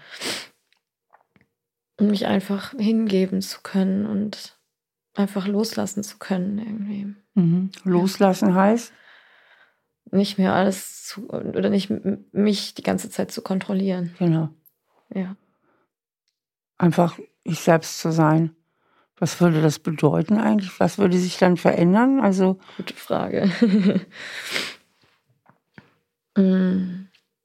Und mich einfach hingeben zu können und einfach loslassen zu können irgendwie. Mhm. Loslassen ja. heißt? Nicht mehr alles zu, oder nicht mich die ganze Zeit zu kontrollieren. Genau. Ja. Einfach ich selbst zu sein. Was würde das bedeuten eigentlich? Was würde sich dann verändern? Also gute Frage. mm.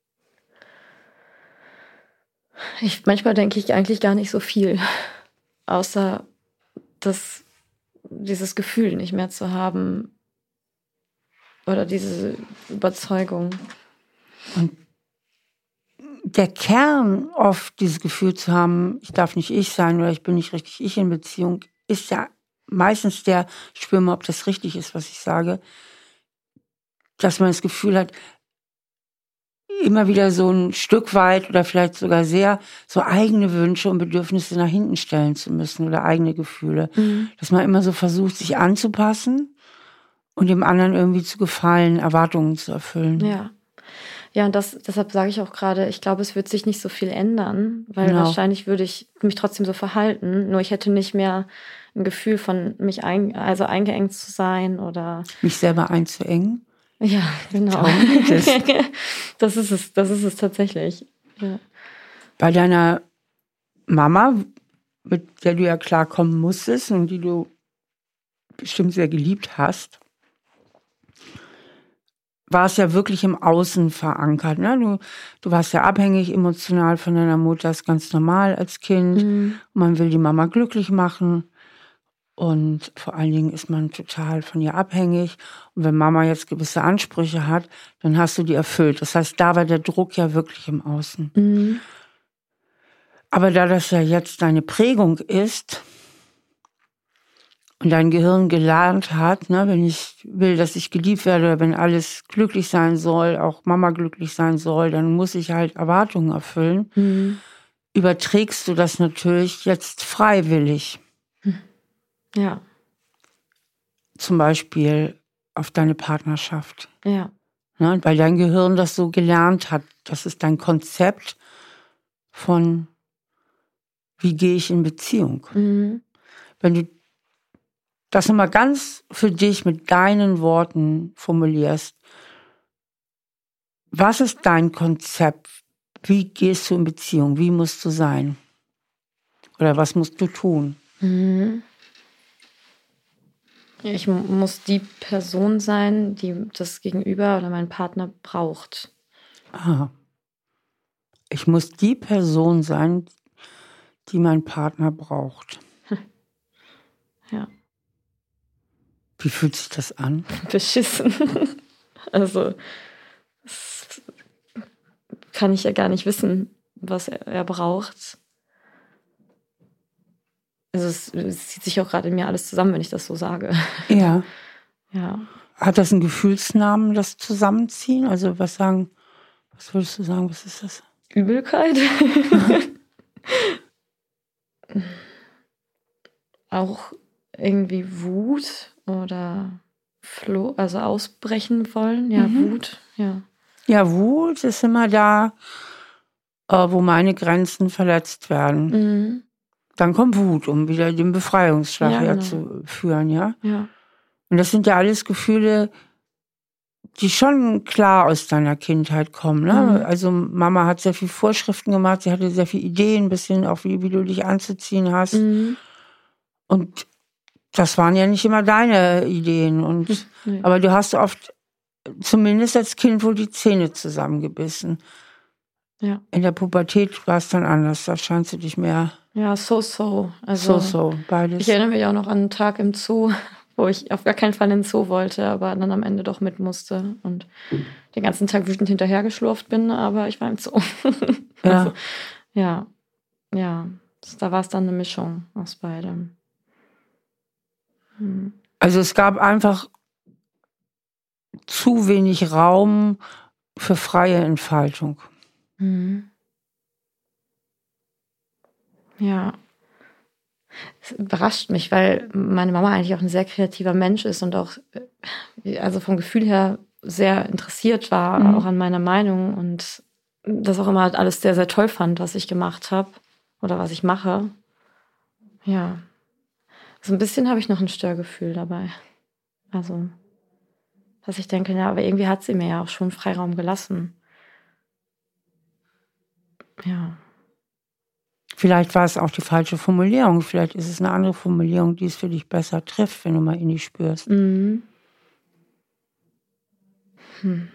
Ich, manchmal denke ich eigentlich gar nicht so viel, außer das, dieses Gefühl nicht mehr zu haben oder diese Überzeugung. Und der Kern oft, dieses Gefühl zu haben, ich darf nicht ich sein oder ich bin nicht richtig ich in Beziehung, ist ja meistens der, ich spüre mal, ob das richtig ist, was ich sage, dass man das Gefühl hat, immer wieder so ein Stück weit oder vielleicht sogar sehr so eigene Wünsche und Bedürfnisse nach hinten stellen zu müssen oder eigene Gefühle. Mhm. Dass man immer so versucht, sich anzupassen und dem anderen irgendwie zu gefallen, Erwartungen zu erfüllen. Ja. Ja, und das, deshalb sage ich auch gerade, ich glaube, es wird sich nicht so viel ändern, weil genau. wahrscheinlich würde ich mich trotzdem so verhalten, nur ich hätte nicht mehr ein Gefühl von mich ein, also eingeengt zu sein oder mich selber einzuengen. Ja, genau. Das ist es, das ist es tatsächlich. Ja. Bei deiner Mama, mit der du ja klarkommen musstest und die du bestimmt sehr geliebt hast, war es ja wirklich im Außen verankert. Ne? Du, du warst ja abhängig emotional von deiner Mutter, das ist ganz normal als Kind. Mhm. Man will die Mama glücklich machen. Und vor allen Dingen ist man total von ihr abhängig. Und wenn Mama jetzt gewisse Ansprüche hat, dann hast du die erfüllt. Das heißt, da war der Druck ja wirklich im Außen. Mhm. Aber da das ja jetzt deine Prägung ist und dein Gehirn gelernt hat, ne, wenn ich will, dass ich geliebt werde oder wenn alles glücklich sein soll, auch Mama glücklich sein soll, dann muss ich halt Erwartungen erfüllen. Mhm. Überträgst du das natürlich jetzt freiwillig. Ja. Zum Beispiel auf deine Partnerschaft. Ja. Ne, weil dein Gehirn das so gelernt hat. Das ist dein Konzept von, wie gehe ich in Beziehung. Mhm. Wenn du das nochmal ganz für dich mit deinen Worten formulierst, was ist dein Konzept? Wie gehst du in Beziehung? Wie musst du sein? Oder was musst du tun? Mhm. Ich muss die Person sein, die das Gegenüber oder mein Partner braucht. Ah. Ich muss die Person sein, die mein Partner braucht. Ja. Wie fühlt sich das an? Beschissen. Also, das kann ich ja gar nicht wissen, was er, er braucht. Also es, es zieht sich auch gerade in mir alles zusammen, wenn ich das so sage. Ja. Ja. Hat das einen Gefühlsnamen, das Zusammenziehen? Also was sagen, was würdest du sagen, was ist das? Übelkeit. Auch irgendwie Wut oder Floh, also ausbrechen wollen. Ja, Mhm. Wut, ja. Ja, Wut ist immer da, äh, wo meine Grenzen verletzt werden. Mhm. Dann kommt Wut, um wieder den Befreiungsschlag Ja, genau. herzuführen, ja. Ja. Und das sind ja alles Gefühle, die schon klar aus deiner Kindheit kommen, ne? Mhm. Also Mama hat sehr viel Vorschriften gemacht, sie hatte sehr viele Ideen, ein bisschen auch wie, wie du dich anzuziehen hast. Mhm. Und das waren ja nicht immer deine Ideen. Und Nee. aber du hast oft, zumindest als Kind, wohl die Zähne zusammengebissen. Ja. In der Pubertät war es dann anders. Da scheinst du dich mehr Ja, so, so. Also, so, so, beides. ich erinnere mich auch noch an einen Tag im Zoo, wo ich auf gar keinen Fall in den Zoo wollte, aber dann am Ende doch mit musste und den ganzen Tag wütend hinterhergeschlurft bin, aber ich war im Zoo. Ja. Also, ja, ja. Da war es dann eine Mischung aus beidem. Hm. Also es gab einfach zu wenig Raum für freie Entfaltung. Mhm. Ja. Es überrascht mich, weil meine Mama eigentlich auch ein sehr kreativer Mensch ist und auch, äh, also vom Gefühl her sehr interessiert war, Mhm. auch an meiner Meinung und das auch immer alles sehr, sehr toll fand, was ich gemacht habe oder was ich mache. Ja. So ein bisschen habe ich noch ein Störgefühl dabei. Also, dass ich denke, ja, aber irgendwie hat sie mir ja auch schon Freiraum gelassen. Ja. Vielleicht war es auch die falsche Formulierung. Vielleicht ist es eine andere Formulierung, die es für dich besser trifft, wenn du mal in die spürst. Mhm. Hm.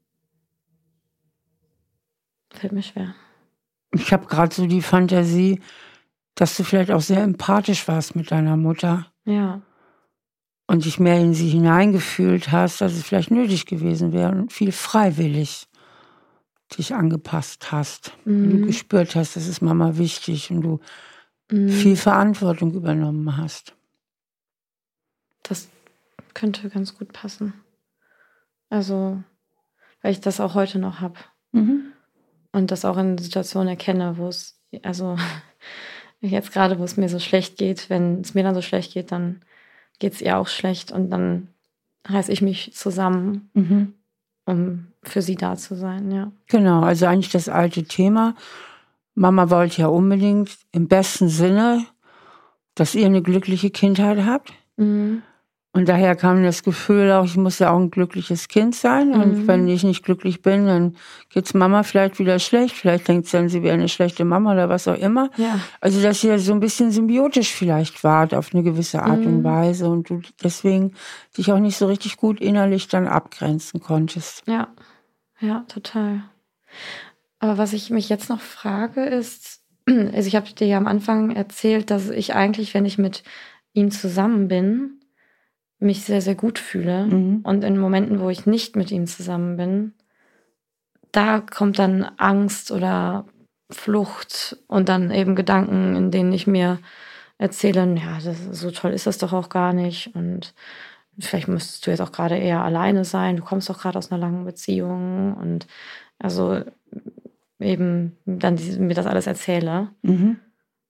Fällt mir schwer. Ich habe gerade so die Fantasie, dass du vielleicht auch sehr empathisch warst mit deiner Mutter Ja. und dich mehr in sie hineingefühlt hast, als es vielleicht nötig gewesen wäre und viel freiwillig dich angepasst hast. Mhm. Weil du gespürt hast, das ist Mama wichtig und du Mhm. viel Verantwortung übernommen hast. Das könnte ganz gut passen. Also, weil ich das auch heute noch habe. Mhm. Und das auch in Situationen erkenne, wo es, also jetzt gerade, wo es mir so schlecht geht, wenn es mir dann so schlecht geht, dann geht es ihr auch schlecht und dann reiße ich mich zusammen, Mhm. um für sie da zu sein, ja. Genau, also eigentlich das alte Thema. Mama wollte ja unbedingt im besten Sinne, dass ihr eine glückliche Kindheit habt. Mhm. Und daher kam das Gefühl auch, ich muss ja auch ein glückliches Kind sein. Und Mhm. wenn ich nicht glücklich bin, dann geht's Mama vielleicht wieder schlecht. Vielleicht denkt sie dann, sie wäre eine schlechte Mama oder was auch immer. Ja. Also, dass ihr so ein bisschen symbiotisch vielleicht wart auf eine gewisse Art Mhm. und Weise und du deswegen dich auch nicht so richtig gut innerlich dann abgrenzen konntest. Ja, ja, total. Aber was ich mich jetzt noch frage ist, also ich habe dir ja am Anfang erzählt, dass ich eigentlich, wenn ich mit ihm zusammen bin, mich sehr, sehr gut fühle. Mhm. Und in Momenten, wo ich nicht mit ihm zusammen bin, da kommt dann Angst oder Flucht und dann eben Gedanken, in denen ich mir erzähle, ja, das, so toll ist das doch auch gar nicht und vielleicht müsstest du jetzt auch gerade eher alleine sein, du kommst doch gerade aus einer langen Beziehung und also eben dann die, mir das alles erzähle, Mhm.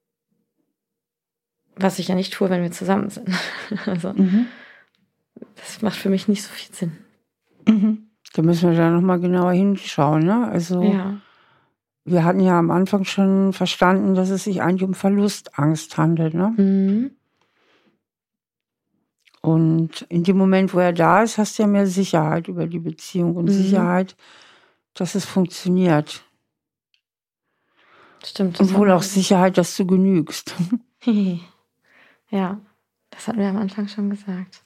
was ich ja nicht tue, wenn wir zusammen sind. Also Mhm. das macht für mich nicht so viel Sinn. Mhm. Da müssen wir da nochmal genauer hinschauen, ne? Also, Ja. wir hatten ja am Anfang schon verstanden, dass es sich eigentlich um Verlustangst handelt, ne? Mhm. Und in dem Moment, wo er da ist, hast du ja mehr Sicherheit über die Beziehung und Mhm. Sicherheit, dass es funktioniert. Stimmt. Und wohl haben auch Sicherheit, dass du genügst. wir- Ja, das hatten wir am Anfang schon gesagt.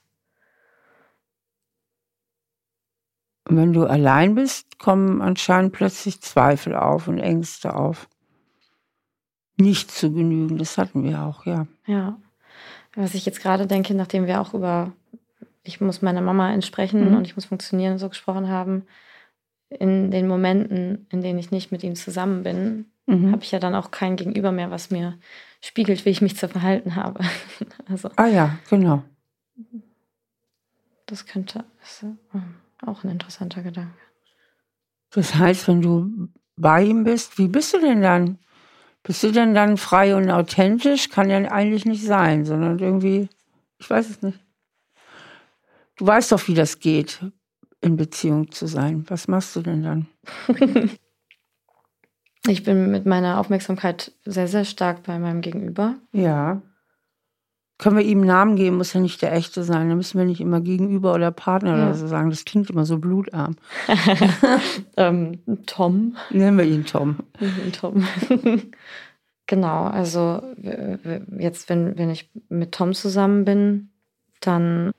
Und wenn du allein bist, kommen anscheinend plötzlich Zweifel auf und Ängste auf. Nicht zu genügen, das hatten wir auch, ja. Ja. Was ich jetzt gerade denke, nachdem wir auch über ich muss meiner Mama entsprechen Mhm. und ich muss funktionieren so gesprochen haben, in den Momenten, in denen ich nicht mit ihm zusammen bin, Mhm. habe ich ja dann auch kein Gegenüber mehr, was mir spiegelt, wie ich mich zu verhalten habe. Also Ah ja, genau. das könnte das ist, äh, auch ein interessanter Gedanke. Das heißt, wenn du bei ihm bist, wie bist du denn dann? Bist du denn dann frei und authentisch? Kann ja eigentlich nicht sein, sondern irgendwie, ich weiß es nicht. Du weißt doch, wie das geht, in Beziehung zu sein. Was machst du denn dann? Ich bin mit meiner Aufmerksamkeit sehr, sehr stark bei meinem Gegenüber. Ja. Können wir ihm einen Namen geben, muss ja nicht der echte sein. Da müssen wir nicht immer Gegenüber oder Partner ja. oder so sagen. Das klingt immer so blutarm. ähm, Tom. Nennen wir ihn Tom. Tom. Genau, also jetzt, wenn, wenn ich mit Tom zusammen bin, dann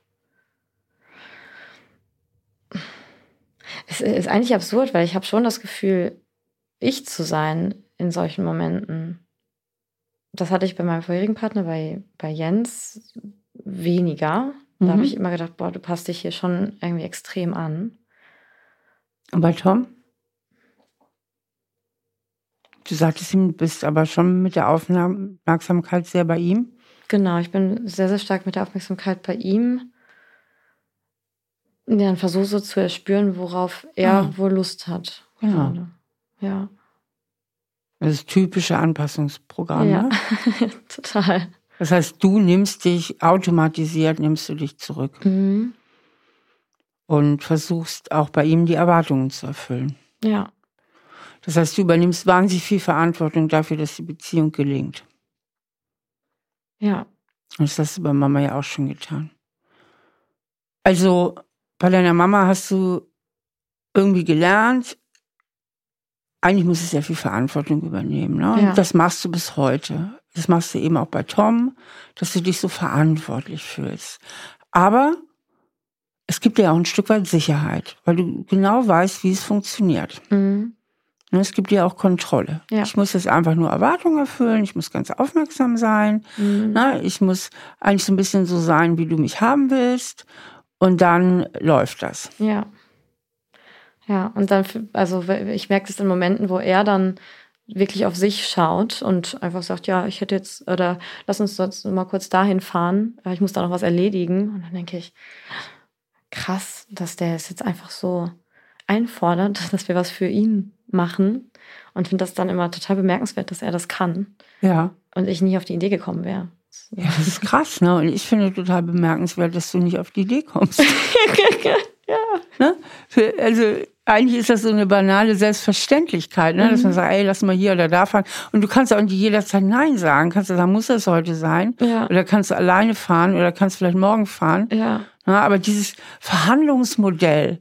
es ist eigentlich absurd, weil ich habe schon das Gefühl, ich zu sein in solchen Momenten. Das hatte ich bei meinem vorherigen Partner, bei, bei Jens, weniger. Da mhm. habe ich immer gedacht, boah, du passt dich hier schon irgendwie extrem an. Und bei Tom? Du sagtest ihm, du bist aber schon mit der Aufmerksamkeit sehr bei ihm? Genau, ich bin sehr, sehr stark mit der Aufmerksamkeit bei ihm. Ja, und versuche so zu erspüren, worauf er ah. wohl Lust hat. Genau. Gerade. Ja. Das ist typische Anpassungsprogramm, ja. ne? Total. Das heißt, du nimmst dich, automatisiert nimmst du dich zurück. Mhm. Und versuchst auch bei ihm die Erwartungen zu erfüllen. Ja. Das heißt, du übernimmst wahnsinnig viel Verantwortung dafür, dass die Beziehung gelingt. Ja. Und das hast du bei Mama ja auch schon getan. Also, bei deiner Mama hast du irgendwie gelernt, eigentlich muss es sehr viel Verantwortung übernehmen. Ne? Und ja. das machst du bis heute. Das machst du eben auch bei Tom, dass du dich so verantwortlich fühlst. Aber es gibt dir auch ein Stück weit Sicherheit, weil du genau weißt, wie es funktioniert. Mhm. Und es gibt dir auch Kontrolle. Ja. Ich muss jetzt einfach nur Erwartungen erfüllen, ich muss ganz aufmerksam sein. Mhm. Ne? Ich muss eigentlich so ein bisschen so sein, wie du mich haben willst. Und dann läuft das. Ja. Ja, und dann, also ich merke das in Momenten, wo er dann wirklich auf sich schaut und einfach sagt, ja, ich hätte jetzt, oder lass uns jetzt mal kurz dahin fahren, ich muss da noch was erledigen. Und dann denke ich, krass, dass der es jetzt einfach so einfordert, dass wir was für ihn machen. Und finde das dann immer total bemerkenswert, dass er das kann. Ja. Und ich nie auf die Idee gekommen wäre. Ja, das ist krass, ne? Und ich finde total bemerkenswert, dass du nicht auf die Idee kommst. Ja. Ne? Also eigentlich ist das so eine banale Selbstverständlichkeit, ne? Mhm. Dass man sagt, ey, lass mal hier oder da fahren. Und du kannst auch nicht jederzeit Nein sagen. Kannst du sagen, muss das heute sein? Ja. Oder kannst du alleine fahren oder kannst vielleicht morgen fahren. Ja. Ne? Aber dieses Verhandlungsmodell,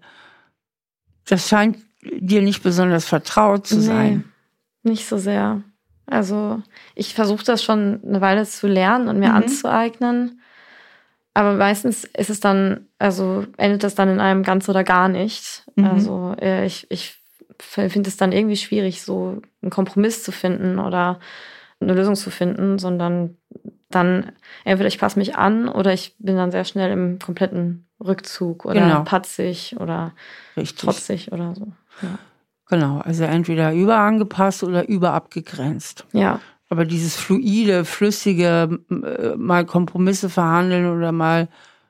das scheint dir nicht besonders vertraut zu sein. Nee, nicht so sehr. Also ich versuche das schon eine Weile zu lernen und mir mhm. anzueignen. Aber meistens ist es dann, also endet das dann in einem ganz oder gar nicht. Mhm. Also ich, ich finde es dann irgendwie schwierig, so einen Kompromiss zu finden oder eine Lösung zu finden, sondern dann entweder ich passe mich an oder ich bin dann sehr schnell im kompletten Rückzug oder genau. patzig oder Richtig. trotzig oder so. Ja. Genau, also entweder überangepasst oder überabgegrenzt. Ja. Aber dieses fluide, flüssige, mal Kompromisse verhandeln oder mal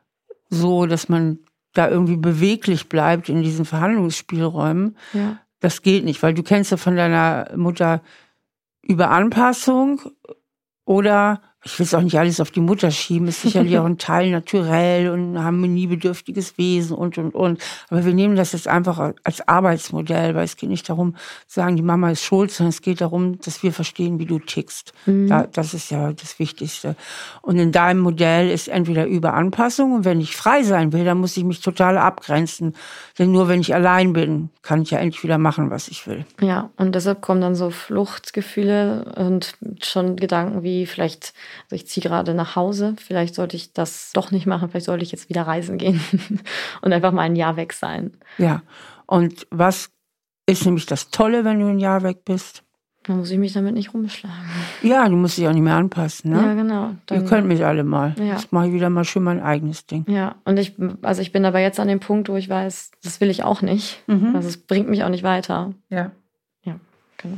so, dass man da irgendwie beweglich bleibt in diesen Verhandlungsspielräumen, ja. das geht nicht, weil du kennst ja von deiner Mutter Überanpassung oder, ich will es auch nicht alles auf die Mutter schieben, ist sicherlich auch ein Teil naturell und ein harmoniebedürftiges Wesen und, und, und. Aber wir nehmen das jetzt einfach als Arbeitsmodell, weil es geht nicht darum, zu sagen, die Mama ist schuld, sondern es geht darum, dass wir verstehen, wie du tickst. Mhm. Da, das ist ja das Wichtigste. Und in deinem Modell ist entweder Überanpassung und wenn ich frei sein will, dann muss ich mich total abgrenzen. Denn nur wenn ich allein bin, kann ich ja endlich wieder machen, was ich will. Ja, und deshalb kommen dann so Fluchtgefühle und schon Gedanken wie vielleicht, also ich ziehe gerade nach Hause, vielleicht sollte ich das doch nicht machen, vielleicht sollte ich jetzt wieder reisen gehen und einfach mal ein Jahr weg sein. Ja, und was ist nämlich das Tolle, wenn du ein Jahr weg bist? Dann muss ich mich damit nicht rumschlagen. Ja, du musst dich auch nicht mehr anpassen, ne? Ja, genau. Dann, Ihr könnt mich alle mal. Ja. Jetzt mache ich wieder mal schön mein eigenes Ding. Ja, und ich, also ich bin aber jetzt an dem Punkt, wo ich weiß, das will ich auch nicht. Mhm. Also es bringt mich auch nicht weiter. Ja. Ja, genau.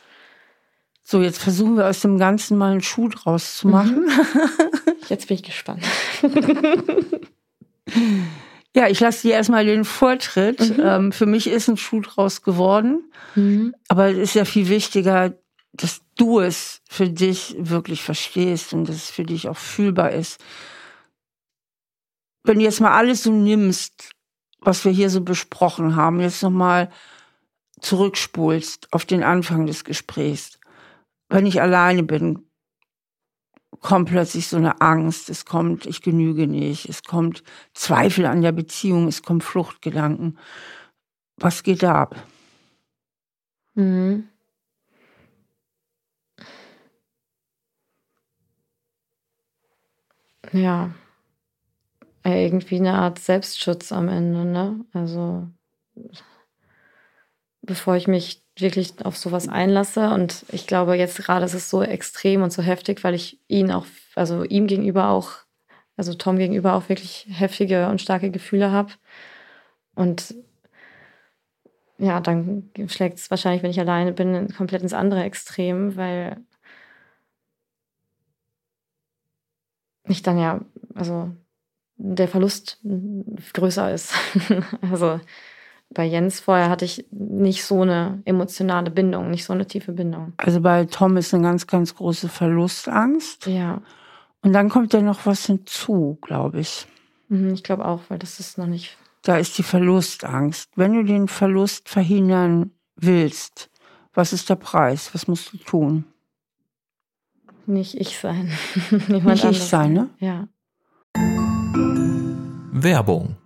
So, jetzt versuchen wir aus dem Ganzen mal einen Schuh draus zu machen. Mhm. Jetzt bin ich gespannt. Ja, ich lasse dir erstmal den Vortritt. Mhm. Ähm, für mich ist ein Schuh draus geworden. Mhm. Aber es ist ja viel wichtiger, dass du es für dich wirklich verstehst und dass es für dich auch fühlbar ist. Wenn du jetzt mal alles so nimmst, was wir hier so besprochen haben, jetzt nochmal zurückspulst auf den Anfang des Gesprächs. Wenn ich alleine bin, kommt plötzlich so eine Angst, es kommt, ich genüge nicht, es kommt Zweifel an der Beziehung, es kommen Fluchtgedanken. Was geht da ab? Mhm. Ja, irgendwie eine Art Selbstschutz am Ende, ne? Also, bevor ich mich wirklich auf sowas einlasse. Und ich glaube, jetzt gerade ist es so extrem und so heftig, weil ich ihn auch, also ihm gegenüber auch, also Tom gegenüber auch wirklich heftige und starke Gefühle habe. Und ja, dann schlägt es wahrscheinlich, wenn ich alleine bin, komplett ins andere Extrem, weil ich dann ja, also der Verlust größer ist. Also bei Jens vorher hatte ich nicht so eine emotionale Bindung, nicht so eine tiefe Bindung. Also bei Tom ist eine ganz, ganz große Verlustangst. Ja. Und dann kommt ja noch was hinzu, glaube ich. Ich glaube auch, weil das ist noch nicht... Da ist die Verlustangst. Wenn du den Verlust verhindern willst, was ist der Preis? Was musst du tun? Nicht ich sein. Nicht ich sein, ne? Ja. Werbung.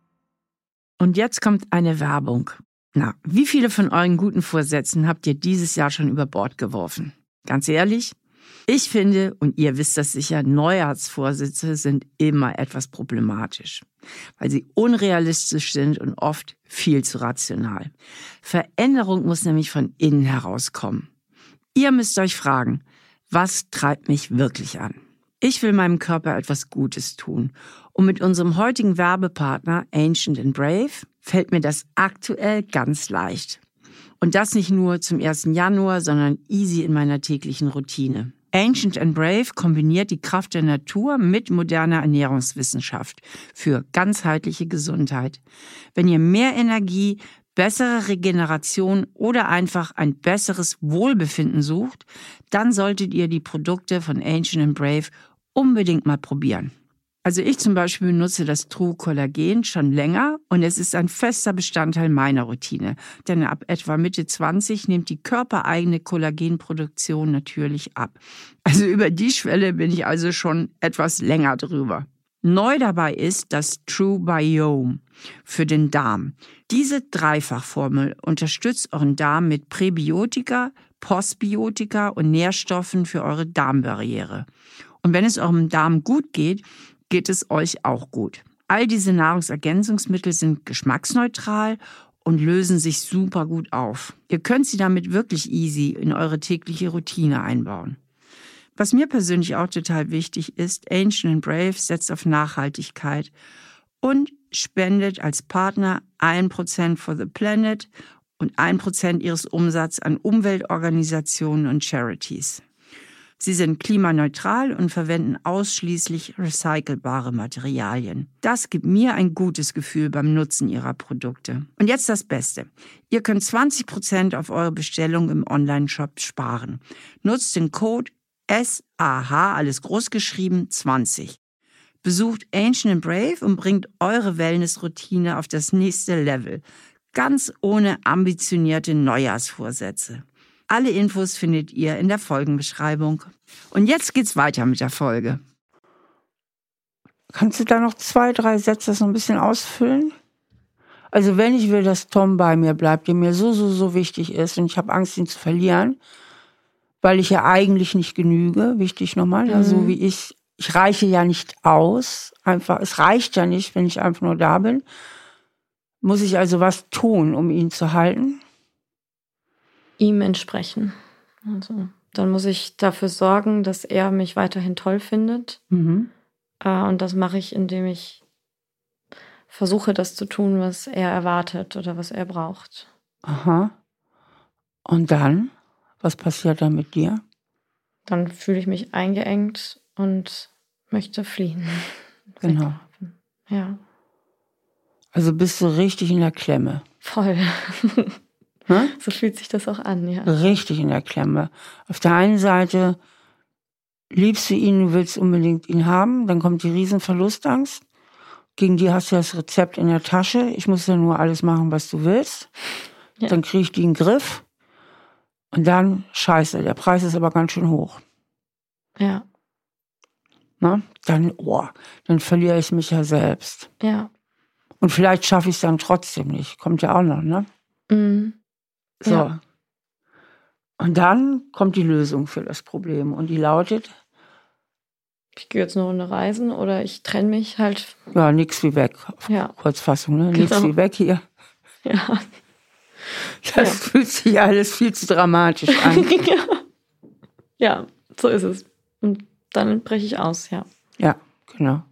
Und jetzt kommt eine Werbung. Na, wie viele von euren guten Vorsätzen habt ihr dieses Jahr schon über Bord geworfen? Ganz ehrlich? Ich finde, und ihr wisst das sicher, Neujahrsvorsätze sind immer etwas problematisch, weil sie unrealistisch sind und oft viel zu rational. Veränderung muss nämlich von innen herauskommen. Ihr müsst euch fragen, was treibt mich wirklich an? Ich will meinem Körper etwas Gutes tun. Und mit unserem heutigen Werbepartner Ancient and Brave fällt mir das aktuell ganz leicht. Und das nicht nur zum ersten Januar, sondern easy in meiner täglichen Routine. Ancient and Brave kombiniert die Kraft der Natur mit moderner Ernährungswissenschaft für ganzheitliche Gesundheit. Wenn ihr mehr Energie, bessere Regeneration oder einfach ein besseres Wohlbefinden sucht, dann solltet ihr die Produkte von Ancient and Brave unbedingt mal probieren. Also ich zum Beispiel benutze das True Collagen schon länger und es ist ein fester Bestandteil meiner Routine. Denn ab etwa Mitte zwanzig nimmt die körpereigene Kollagenproduktion natürlich ab. Also über die Schwelle bin ich also schon etwas länger drüber. Neu dabei ist das True Biome für den Darm. Diese Dreifachformel unterstützt euren Darm mit Präbiotika, Postbiotika und Nährstoffen für eure Darmbarriere. Und wenn es eurem Darm gut geht, geht es euch auch gut. All diese Nahrungsergänzungsmittel sind geschmacksneutral und lösen sich super gut auf. Ihr könnt sie damit wirklich easy in eure tägliche Routine einbauen. Was mir persönlich auch total wichtig ist, Ancient and Brave setzt auf Nachhaltigkeit und spendet als Partner ein Prozent for the Planet und ein Prozent ihres Umsatzes an Umweltorganisationen und Charities. Sie sind klimaneutral und verwenden ausschließlich recycelbare Materialien. Das gibt mir ein gutes Gefühl beim Nutzen ihrer Produkte. Und jetzt das Beste. Ihr könnt zwanzig Prozent auf eure Bestellung im Onlineshop sparen. Nutzt den Code S A H, alles groß geschrieben, zwanzig. Besucht Ancient and Brave und bringt eure Wellness-Routine auf das nächste Level. Ganz ohne ambitionierte Neujahrsvorsätze. Alle Infos findet ihr in der Folgenbeschreibung. Und jetzt geht's weiter mit der Folge. Kannst du da noch zwei, drei Sätze so ein bisschen ausfüllen? Also wenn ich will, dass Tom bei mir bleibt, der mir so, so, so wichtig ist und ich habe Angst, ihn zu verlieren, weil ich ja eigentlich nicht genüge, wichtig nochmal, mhm. also wie ich, ich reiche ja nicht aus, einfach, es reicht ja nicht, wenn ich einfach nur da bin. Muss ich also was tun, um ihn zu halten? Ihm entsprechen. Also dann muss ich dafür sorgen, dass er mich weiterhin toll findet. Mhm. Äh, und das mache ich, indem ich versuche, das zu tun, was er erwartet oder was er braucht. Aha. Und dann? Was passiert dann mit dir? Dann fühle ich mich eingeengt und möchte fliehen. Genau. Ja. Also bist du richtig in der Klemme. Voll. Hm? So fühlt sich das auch an, ja. Richtig in der Klemme. Auf der einen Seite liebst du ihn, du willst unbedingt ihn haben, dann kommt die Riesenverlustangst. Gegen die hast du das Rezept in der Tasche. Ich muss ja nur alles machen, was du willst. Ja. Dann kriege ich die in den Griff. Und dann, scheiße, der Preis ist aber ganz schön hoch. Ja. Na, dann, oh, dann verliere ich mich ja selbst. Ja. Und vielleicht schaffe ich es dann trotzdem nicht. Kommt ja auch noch, ne? Mhm. So. Ja. Und dann kommt die Lösung für das Problem. Und die lautet? Ich gehe jetzt eine Runde reisen oder ich trenne mich halt. Ja, nix wie weg. Ja. Kurzfassung, ne? Nix Genau. wie weg hier. Ja. Das ja. fühlt sich alles viel zu dramatisch an. ja. ja, so ist es. Und dann breche ich aus, ja. Ja, genau.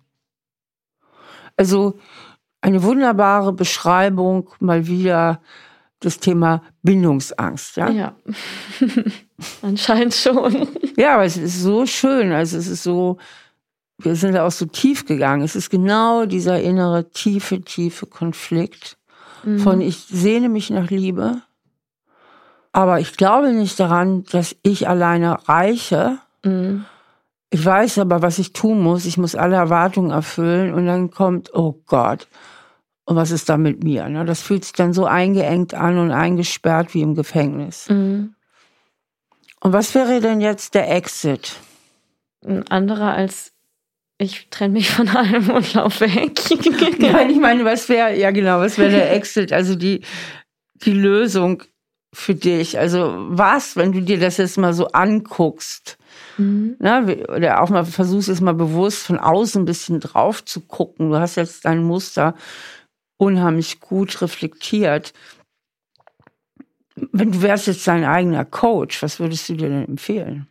Also eine wunderbare Beschreibung mal wieder das Thema Bindungsangst. Ja, ja. Anscheinend schon. Ja, aber es ist so schön. Also es ist so, wir sind da auch so tief gegangen. Es ist genau dieser innere, tiefe, tiefe Konflikt mhm. von ich sehne mich nach Liebe, aber ich glaube nicht daran, dass ich alleine reiche. Mhm. Ich weiß aber, was ich tun muss. Ich muss alle Erwartungen erfüllen und dann kommt, oh Gott, und was ist da mit mir? Das fühlt sich dann so eingeengt an und eingesperrt wie im Gefängnis. Mhm. Und was wäre denn jetzt der Exit? Ein anderer als ich trenne mich von allem und laufe weg. Nein, ich meine, was wäre, ja genau, was wäre der Exit? Also die, die Lösung für dich. Also was, wenn du dir das jetzt mal so anguckst, mhm. ne, oder auch mal versuchst, es mal bewusst von außen ein bisschen drauf zu gucken. Du hast jetzt dein Muster unheimlich gut reflektiert. Wenn du wärst jetzt dein eigener Coach, was würdest du dir denn empfehlen?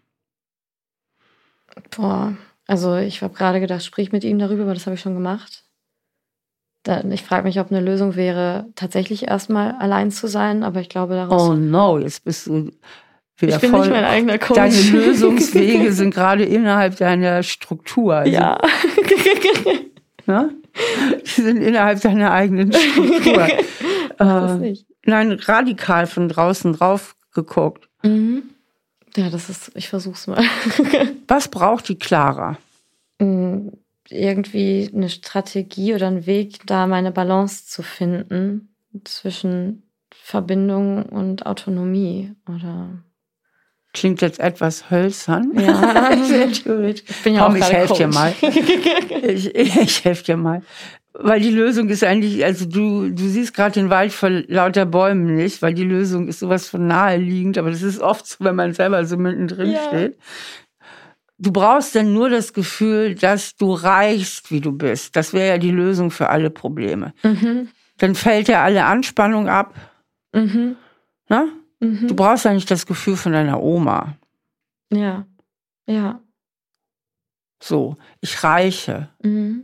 Boah, also ich habe gerade gedacht, sprich mit ihm darüber, aber das habe ich schon gemacht. Da, ich frage mich, ob eine Lösung wäre, tatsächlich erstmal allein zu sein, aber ich glaube daraus... Oh no, jetzt bist du wieder ich bin voll... nicht mein eigener Coach. Deine Lösungswege sind gerade innerhalb deiner Struktur. Also, ja. ne? Die sind innerhalb deiner eigenen Struktur. das äh, nicht. Nein, radikal von draußen drauf geguckt. Mhm. Ja, das ist, ich versuch's mal. Was braucht die Clara? Irgendwie eine Strategie oder einen Weg, da meine Balance zu finden zwischen Verbindung und Autonomie, oder? Klingt jetzt etwas hölzern. Ja, ich bin ja Komm, auch ich helfe dir Coach. mal. Ich, ich helfe dir mal. Weil die Lösung ist eigentlich, also du, du siehst gerade den Wald vor lauter Bäumen nicht, weil die Lösung ist sowas von naheliegend, aber das ist oft so, wenn man selber so mittendrin ja. steht. Du brauchst dann nur das Gefühl, dass du reichst, wie du bist. Das wäre ja die Lösung für alle Probleme. Mhm. Dann fällt ja alle Anspannung ab. Mhm. Na? Mhm. Du brauchst ja nicht das Gefühl von deiner Oma. Ja, ja. So, ich reiche. Mhm.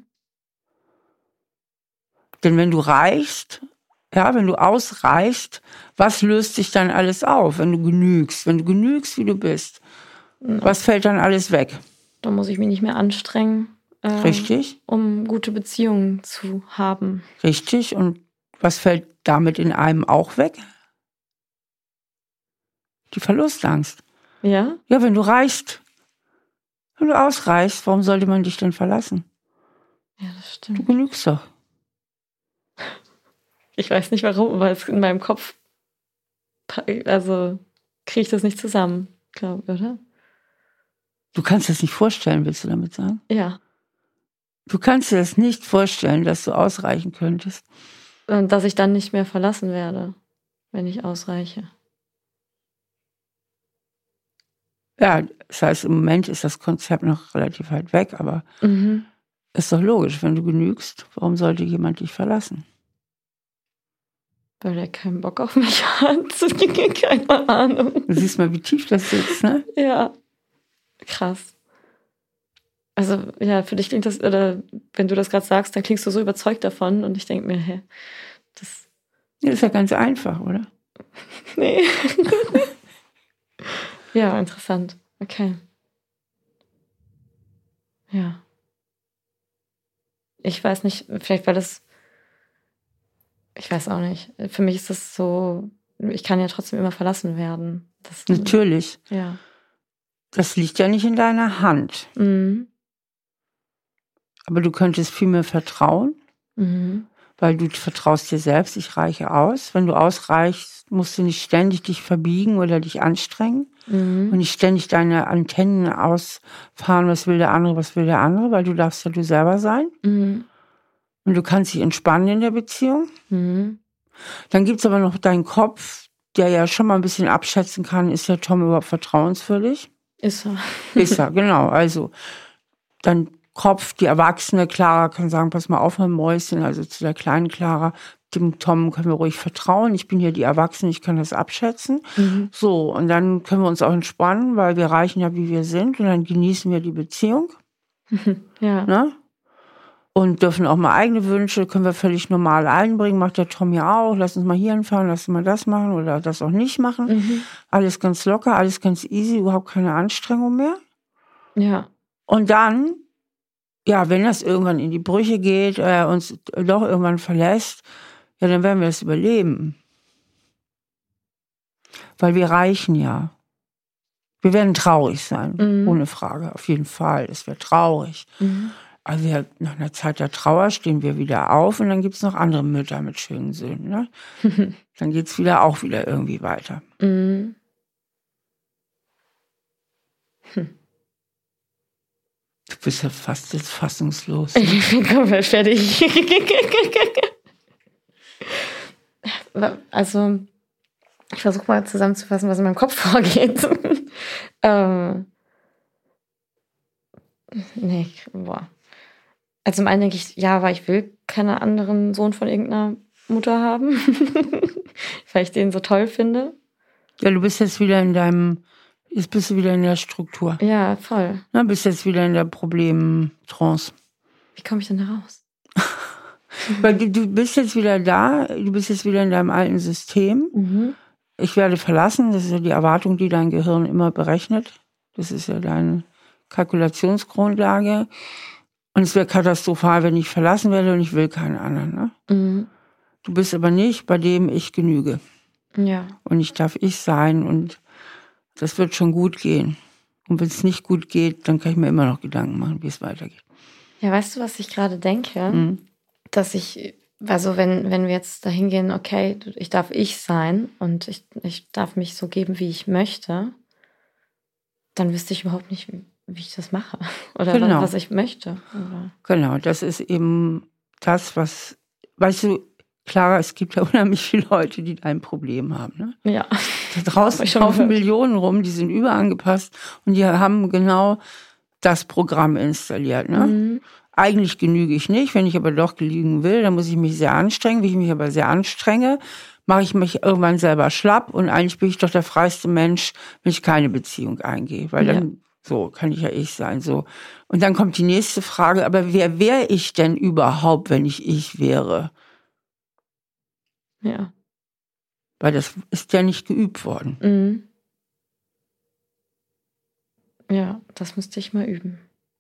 Denn wenn du reichst, ja, wenn du ausreichst, was löst sich dann alles auf, wenn du genügst? Wenn du genügst, wie du bist, ja. Was fällt dann alles weg? Da muss ich mich nicht mehr anstrengen. Äh, Richtig. Um gute Beziehungen zu haben. Richtig. Und was fällt damit in einem auch weg? Die Verlustangst. Ja? Ja, wenn du reichst, wenn du ausreichst, warum sollte man dich denn verlassen? Ja, das stimmt. Du genügst doch. Ich weiß nicht warum, weil es in meinem Kopf, also kriege ich das nicht zusammen, glaube ich, oder? Du kannst das nicht vorstellen, willst du damit sagen? Ja. Du kannst dir das nicht vorstellen, dass du ausreichen könntest. Und dass ich dann nicht mehr verlassen werde, wenn ich ausreiche. Ja, das heißt, im Moment ist das Konzept noch relativ weit weg, aber mhm. ist doch logisch, wenn du genügst, warum sollte jemand dich verlassen? Weil er keinen Bock auf mich hat. Keine Ahnung. Du siehst mal, wie tief das sitzt, ne? Ja. Krass. Also, ja, für dich klingt das, oder wenn du das gerade sagst, dann klingst du so überzeugt davon und ich denke mir, hä, das... Ja, ist ja ganz einfach, oder? Nee. Ja, interessant. Okay. Ja. Ich weiß nicht, vielleicht weil das ich weiß auch nicht. Für mich ist das so, ich kann ja trotzdem immer verlassen werden. Das, Natürlich. Ja. Das liegt ja nicht in deiner Hand. Mhm. Aber du könntest viel mehr vertrauen, Mhm. weil du vertraust dir selbst, ich reiche aus. Wenn du ausreichst, musst du nicht ständig dich verbiegen oder dich anstrengen Mhm. und nicht ständig deine Antennen ausfahren, was will der andere, was will der andere, weil du darfst ja du selber sein. Mhm. Und du kannst dich entspannen in der Beziehung. Mhm. Dann gibt's aber noch deinen Kopf, der ja schon mal ein bisschen abschätzen kann, ist der Tom überhaupt vertrauenswürdig? Ist er. Ist er, genau. Also dein Kopf, die erwachsene Clara kann sagen, pass mal auf, mein Mäuschen, also zu der kleinen Clara, dem Tom können wir ruhig vertrauen. Ich bin hier die Erwachsene, ich kann das abschätzen. Mhm. So, und dann können wir uns auch entspannen, weil wir reichen ja, wie wir sind. Und dann genießen wir die Beziehung. Ja. Ne? Und dürfen auch mal eigene Wünsche, können wir völlig normal einbringen. Macht der Tom ja auch. Lass uns mal hier hinfahren, lass uns mal das machen oder das auch nicht machen. Mhm. Alles ganz locker, alles ganz easy, überhaupt keine Anstrengung mehr. Ja. Und dann, ja, wenn das irgendwann in die Brüche geht, er uns doch irgendwann verlässt, ja, dann werden wir das überleben. Weil wir reichen ja. Wir werden traurig sein, Mhm. ohne Frage, auf jeden Fall. Es wird traurig. Mhm. Aber wir, nach einer Zeit der Trauer stehen wir wieder auf und dann gibt's noch andere Mütter mit schönen Söhnen. Ne? Dann geht's wieder auch wieder irgendwie weiter. Mhm. Hm. Du bist ja fast jetzt fassungslos. Ich bin komplett fertig. Also, ich versuche mal zusammenzufassen, was in meinem Kopf vorgeht. ähm, nee, ich, boah. Also zum einen denke ich, ja, weil ich will keinen anderen Sohn von irgendeiner Mutter haben, weil ich den so toll finde. Ja, du bist jetzt wieder in deinem, jetzt bist du wieder in der Struktur. Ja, voll. Na, bist jetzt wieder in der Problemtrance. Wie komme ich denn da raus? Weil du, du bist jetzt wieder da, du bist jetzt wieder in deinem alten System. Mhm. Ich werde verlassen, das ist ja die Erwartung, die dein Gehirn immer berechnet. Das ist ja deine Kalkulationsgrundlage. Und es wäre katastrophal, wenn ich verlassen werde und ich will keinen anderen. Ne? Mhm. Du bist aber nicht, bei dem ich genüge. Ja. Und ich darf ich sein und das wird schon gut gehen. Und wenn es nicht gut geht, dann kann ich mir immer noch Gedanken machen, wie es weitergeht. Ja, weißt du, was ich gerade denke? Mhm. Dass ich, also wenn, wenn wir jetzt dahin gehen, okay, ich darf ich sein und ich, ich darf mich so geben, wie ich möchte, dann wüsste ich überhaupt nicht, wie ich das mache oder Genau. was ich möchte. Oder? Genau, das ist eben das, was, weißt du, Clara, es gibt ja unheimlich viele Leute, die ein Problem haben. Ne? Ja. Da draußen laufen Millionen rum, die sind überangepasst und die haben genau das Programm installiert. Ne? Mhm. Eigentlich genüge ich nicht, wenn ich aber doch genügen will, dann muss ich mich sehr anstrengen. Wenn ich mich aber sehr anstrenge, mache ich mich irgendwann selber schlapp und eigentlich bin ich doch der freiste Mensch, wenn ich keine Beziehung eingehe, weil dann, ja. So kann ich ja ich sein. So. Und dann kommt die nächste Frage, aber wer wäre ich denn überhaupt, wenn ich ich wäre? Ja. Weil das ist ja nicht geübt worden. Mhm. Ja, das müsste ich mal üben.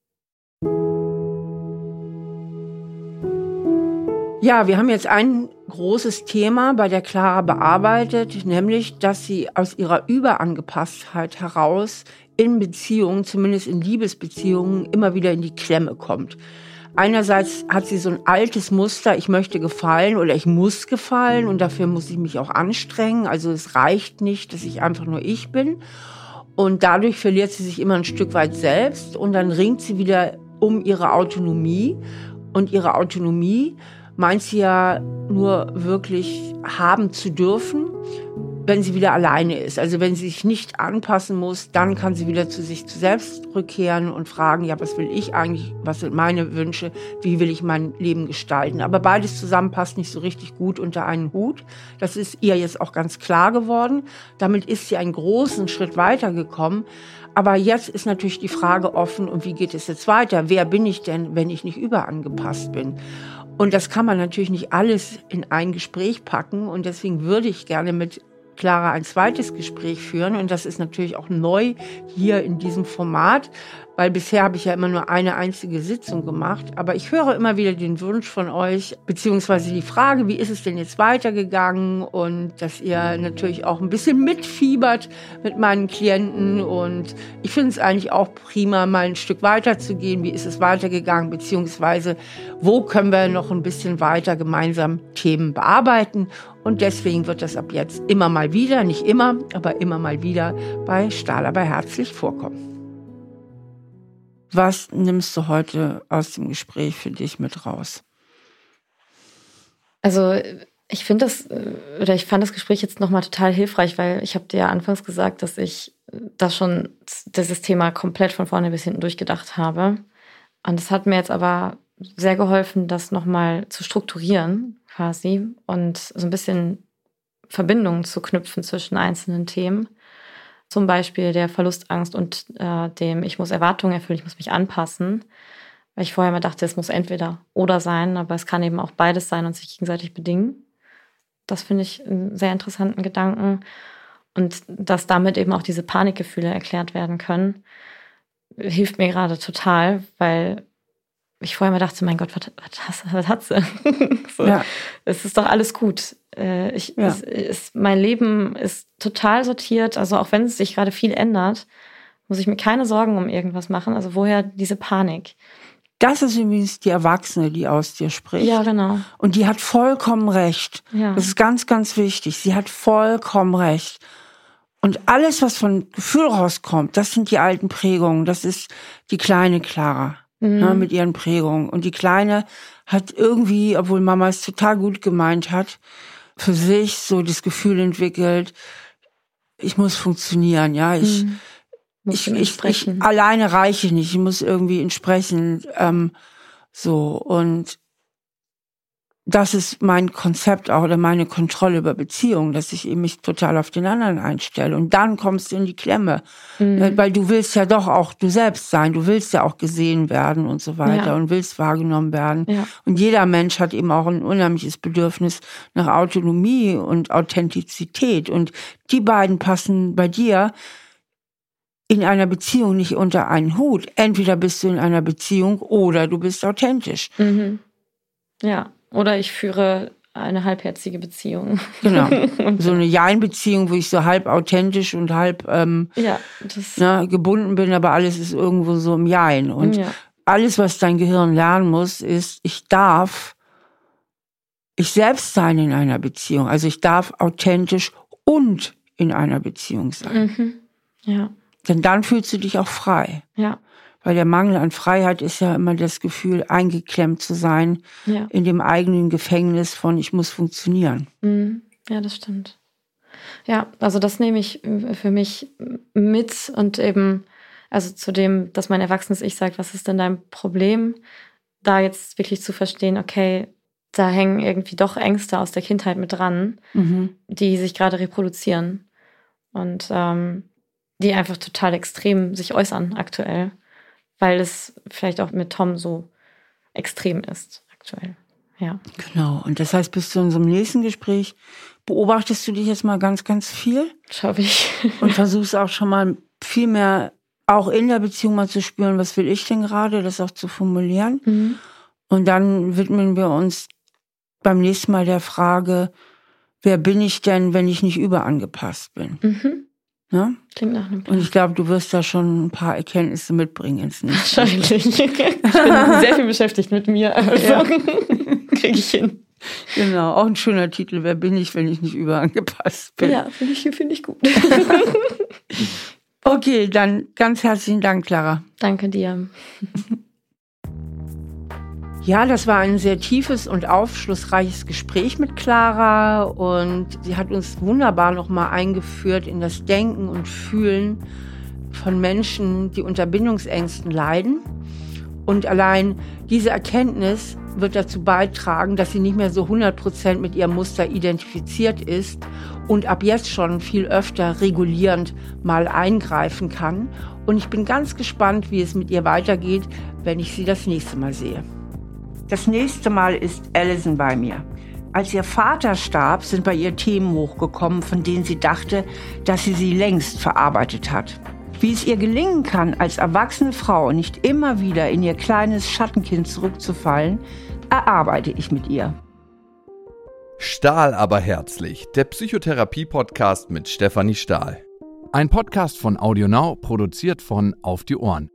Ja, wir haben jetzt ein großes Thema bei der Clara bearbeitet, nämlich, dass sie aus ihrer Überangepasstheit heraus in Beziehungen, zumindest in Liebesbeziehungen, immer wieder in die Klemme kommt. Einerseits hat sie so ein altes Muster, ich möchte gefallen oder ich muss gefallen und dafür muss ich mich auch anstrengen. Also es reicht nicht, dass ich einfach nur ich bin. Und dadurch verliert sie sich immer ein Stück weit selbst und dann ringt sie wieder um ihre Autonomie. Und ihre Autonomie meint sie ja nur wirklich haben zu dürfen, wenn sie wieder alleine ist. Also wenn sie sich nicht anpassen muss, dann kann sie wieder zu sich selbst rückkehren und fragen, ja, was will ich eigentlich, was sind meine Wünsche, wie will ich mein Leben gestalten. Aber beides zusammen passt nicht so richtig gut unter einen Hut. Das ist ihr jetzt auch ganz klar geworden. Damit ist sie einen großen Schritt weitergekommen. Aber jetzt ist natürlich die Frage offen, und wie geht es jetzt weiter? Wer bin ich denn, wenn ich nicht überangepasst bin? Und das kann man natürlich nicht alles in ein Gespräch packen. Und deswegen würde ich gerne mit Clara ein zweites Gespräch führen. Und das ist natürlich auch neu hier in diesem Format, weil bisher habe ich ja immer nur eine einzige Sitzung gemacht. Aber ich höre immer wieder den Wunsch von euch, beziehungsweise die Frage, wie ist es denn jetzt weitergegangen? Und dass ihr natürlich auch ein bisschen mitfiebert mit meinen Klienten. Und ich finde es eigentlich auch prima, mal ein Stück weiterzugehen. Wie ist es weitergegangen? Beziehungsweise, wo können wir noch ein bisschen weiter gemeinsam Themen bearbeiten? Und deswegen wird das ab jetzt immer mal wieder, nicht immer, aber immer mal wieder bei Stahl aber herzlich vorkommen. Was nimmst du heute aus dem Gespräch für dich mit raus? Also ich finde das, oder ich fand das Gespräch jetzt nochmal total hilfreich, weil ich habe dir ja anfangs gesagt, dass ich das schon, dieses Thema komplett von vorne bis hinten durchgedacht habe. Und es hat mir jetzt aber sehr geholfen, das nochmal zu strukturieren quasi und so ein bisschen Verbindungen zu knüpfen zwischen einzelnen Themen. Zum Beispiel der Verlustangst und äh, dem, ich muss Erwartungen erfüllen, ich muss mich anpassen. Weil ich vorher immer dachte, es muss entweder oder sein, aber es kann eben auch beides sein und sich gegenseitig bedingen. Das finde ich einen sehr interessanten Gedanken. Und dass damit eben auch diese Panikgefühle erklärt werden können, hilft mir gerade total, weil ich vorher immer dachte, mein Gott, was, was, was hat sie? So, ja. Es ist doch alles gut. Ich, ja. es, es, mein Leben ist total sortiert. Also auch wenn es sich gerade viel ändert, muss ich mir keine Sorgen um irgendwas machen. Also woher diese Panik? Das ist übrigens die Erwachsene, die aus dir spricht. Ja, genau. Und die hat vollkommen recht. Ja. Das ist ganz, ganz wichtig. Sie hat vollkommen recht. Und alles, was von Gefühl rauskommt, das sind die alten Prägungen. Das ist die kleine Clara. Mhm. Ja, mit ihren Prägungen. Und die Kleine hat irgendwie, obwohl Mama es total gut gemeint hat, für sich so das Gefühl entwickelt, ich muss funktionieren, ja, ich, mhm. ich, ich, ich alleine reiche nicht, ich muss irgendwie entsprechend, ähm, so, und das ist mein Konzept auch oder meine Kontrolle über Beziehungen, dass ich eben mich total auf den anderen einstelle. Und dann kommst du in die Klemme. Mhm. Weil du willst ja doch auch du selbst sein. Du willst ja auch gesehen werden und so weiter ja. und willst wahrgenommen werden. Ja. Und jeder Mensch hat eben auch ein unheimliches Bedürfnis nach Autonomie und Authentizität. Und die beiden passen bei dir in einer Beziehung nicht unter einen Hut. Entweder bist du in einer Beziehung oder du bist authentisch. Mhm. Ja. Oder ich führe eine halbherzige Beziehung. Genau. So eine Jein-Beziehung, wo ich so halb authentisch und halb ähm, ja, das ne, gebunden bin, aber alles ist irgendwo so im Jein. Und ja. alles, was dein Gehirn lernen muss, ist, ich darf ich selbst sein in einer Beziehung. Also ich darf authentisch und in einer Beziehung sein. Mhm. Ja. Denn dann fühlst du dich auch frei. Ja. Weil der Mangel an Freiheit ist ja immer das Gefühl, eingeklemmt zu sein ja. in dem eigenen Gefängnis von ich muss funktionieren. Ja, das stimmt. Ja, also das nehme ich für mich mit und eben, also zu dem, dass mein erwachsenes Ich sagt, was ist denn dein Problem? Da jetzt wirklich zu verstehen, okay, da hängen irgendwie doch Ängste aus der Kindheit mit dran, mhm. die sich gerade reproduzieren und ähm, die einfach total extrem sich äußern aktuell. Weil es vielleicht auch mit Tom so extrem ist aktuell. Ja. Genau. Und das heißt, bis zu unserem nächsten Gespräch beobachtest du dich jetzt mal ganz, ganz viel. Schau ich. Und versuchst auch schon mal viel mehr auch in der Beziehung mal zu spüren, was will ich denn gerade, das auch zu formulieren. Mhm. Und dann widmen wir uns beim nächsten Mal der Frage, wer bin ich denn, wenn ich nicht überangepasst bin? Mhm. Ja? Klingt nach einem Plan. Und ich glaube, du wirst da schon ein paar Erkenntnisse mitbringen ins nächste. Wahrscheinlich. Ich bin sehr viel beschäftigt mit mir. Also ja. Kriege ich hin. Genau, auch ein schöner Titel. Wer bin ich, wenn ich nicht überangepasst bin? Ja, finde ich, find ich gut. Okay, dann ganz herzlichen Dank, Clara. Danke dir. Ja, das war ein sehr tiefes und aufschlussreiches Gespräch mit Clara und sie hat uns wunderbar nochmal eingeführt in das Denken und Fühlen von Menschen, die unter Bindungsängsten leiden. Und allein diese Erkenntnis wird dazu beitragen, dass sie nicht mehr so hundert Prozent mit ihrem Muster identifiziert ist und ab jetzt schon viel öfter regulierend mal eingreifen kann. Und ich bin ganz gespannt, wie es mit ihr weitergeht, wenn ich sie das nächste Mal sehe. Das nächste Mal ist Alison bei mir. Als ihr Vater starb, sind bei ihr Themen hochgekommen, von denen sie dachte, dass sie sie längst verarbeitet hat. Wie es ihr gelingen kann, als erwachsene Frau nicht immer wieder in ihr kleines Schattenkind zurückzufallen, erarbeite ich mit ihr. Stahl aber herzlich, der Psychotherapie-Podcast mit Stefanie Stahl. Ein Podcast von AudioNow, produziert von Auf die Ohren.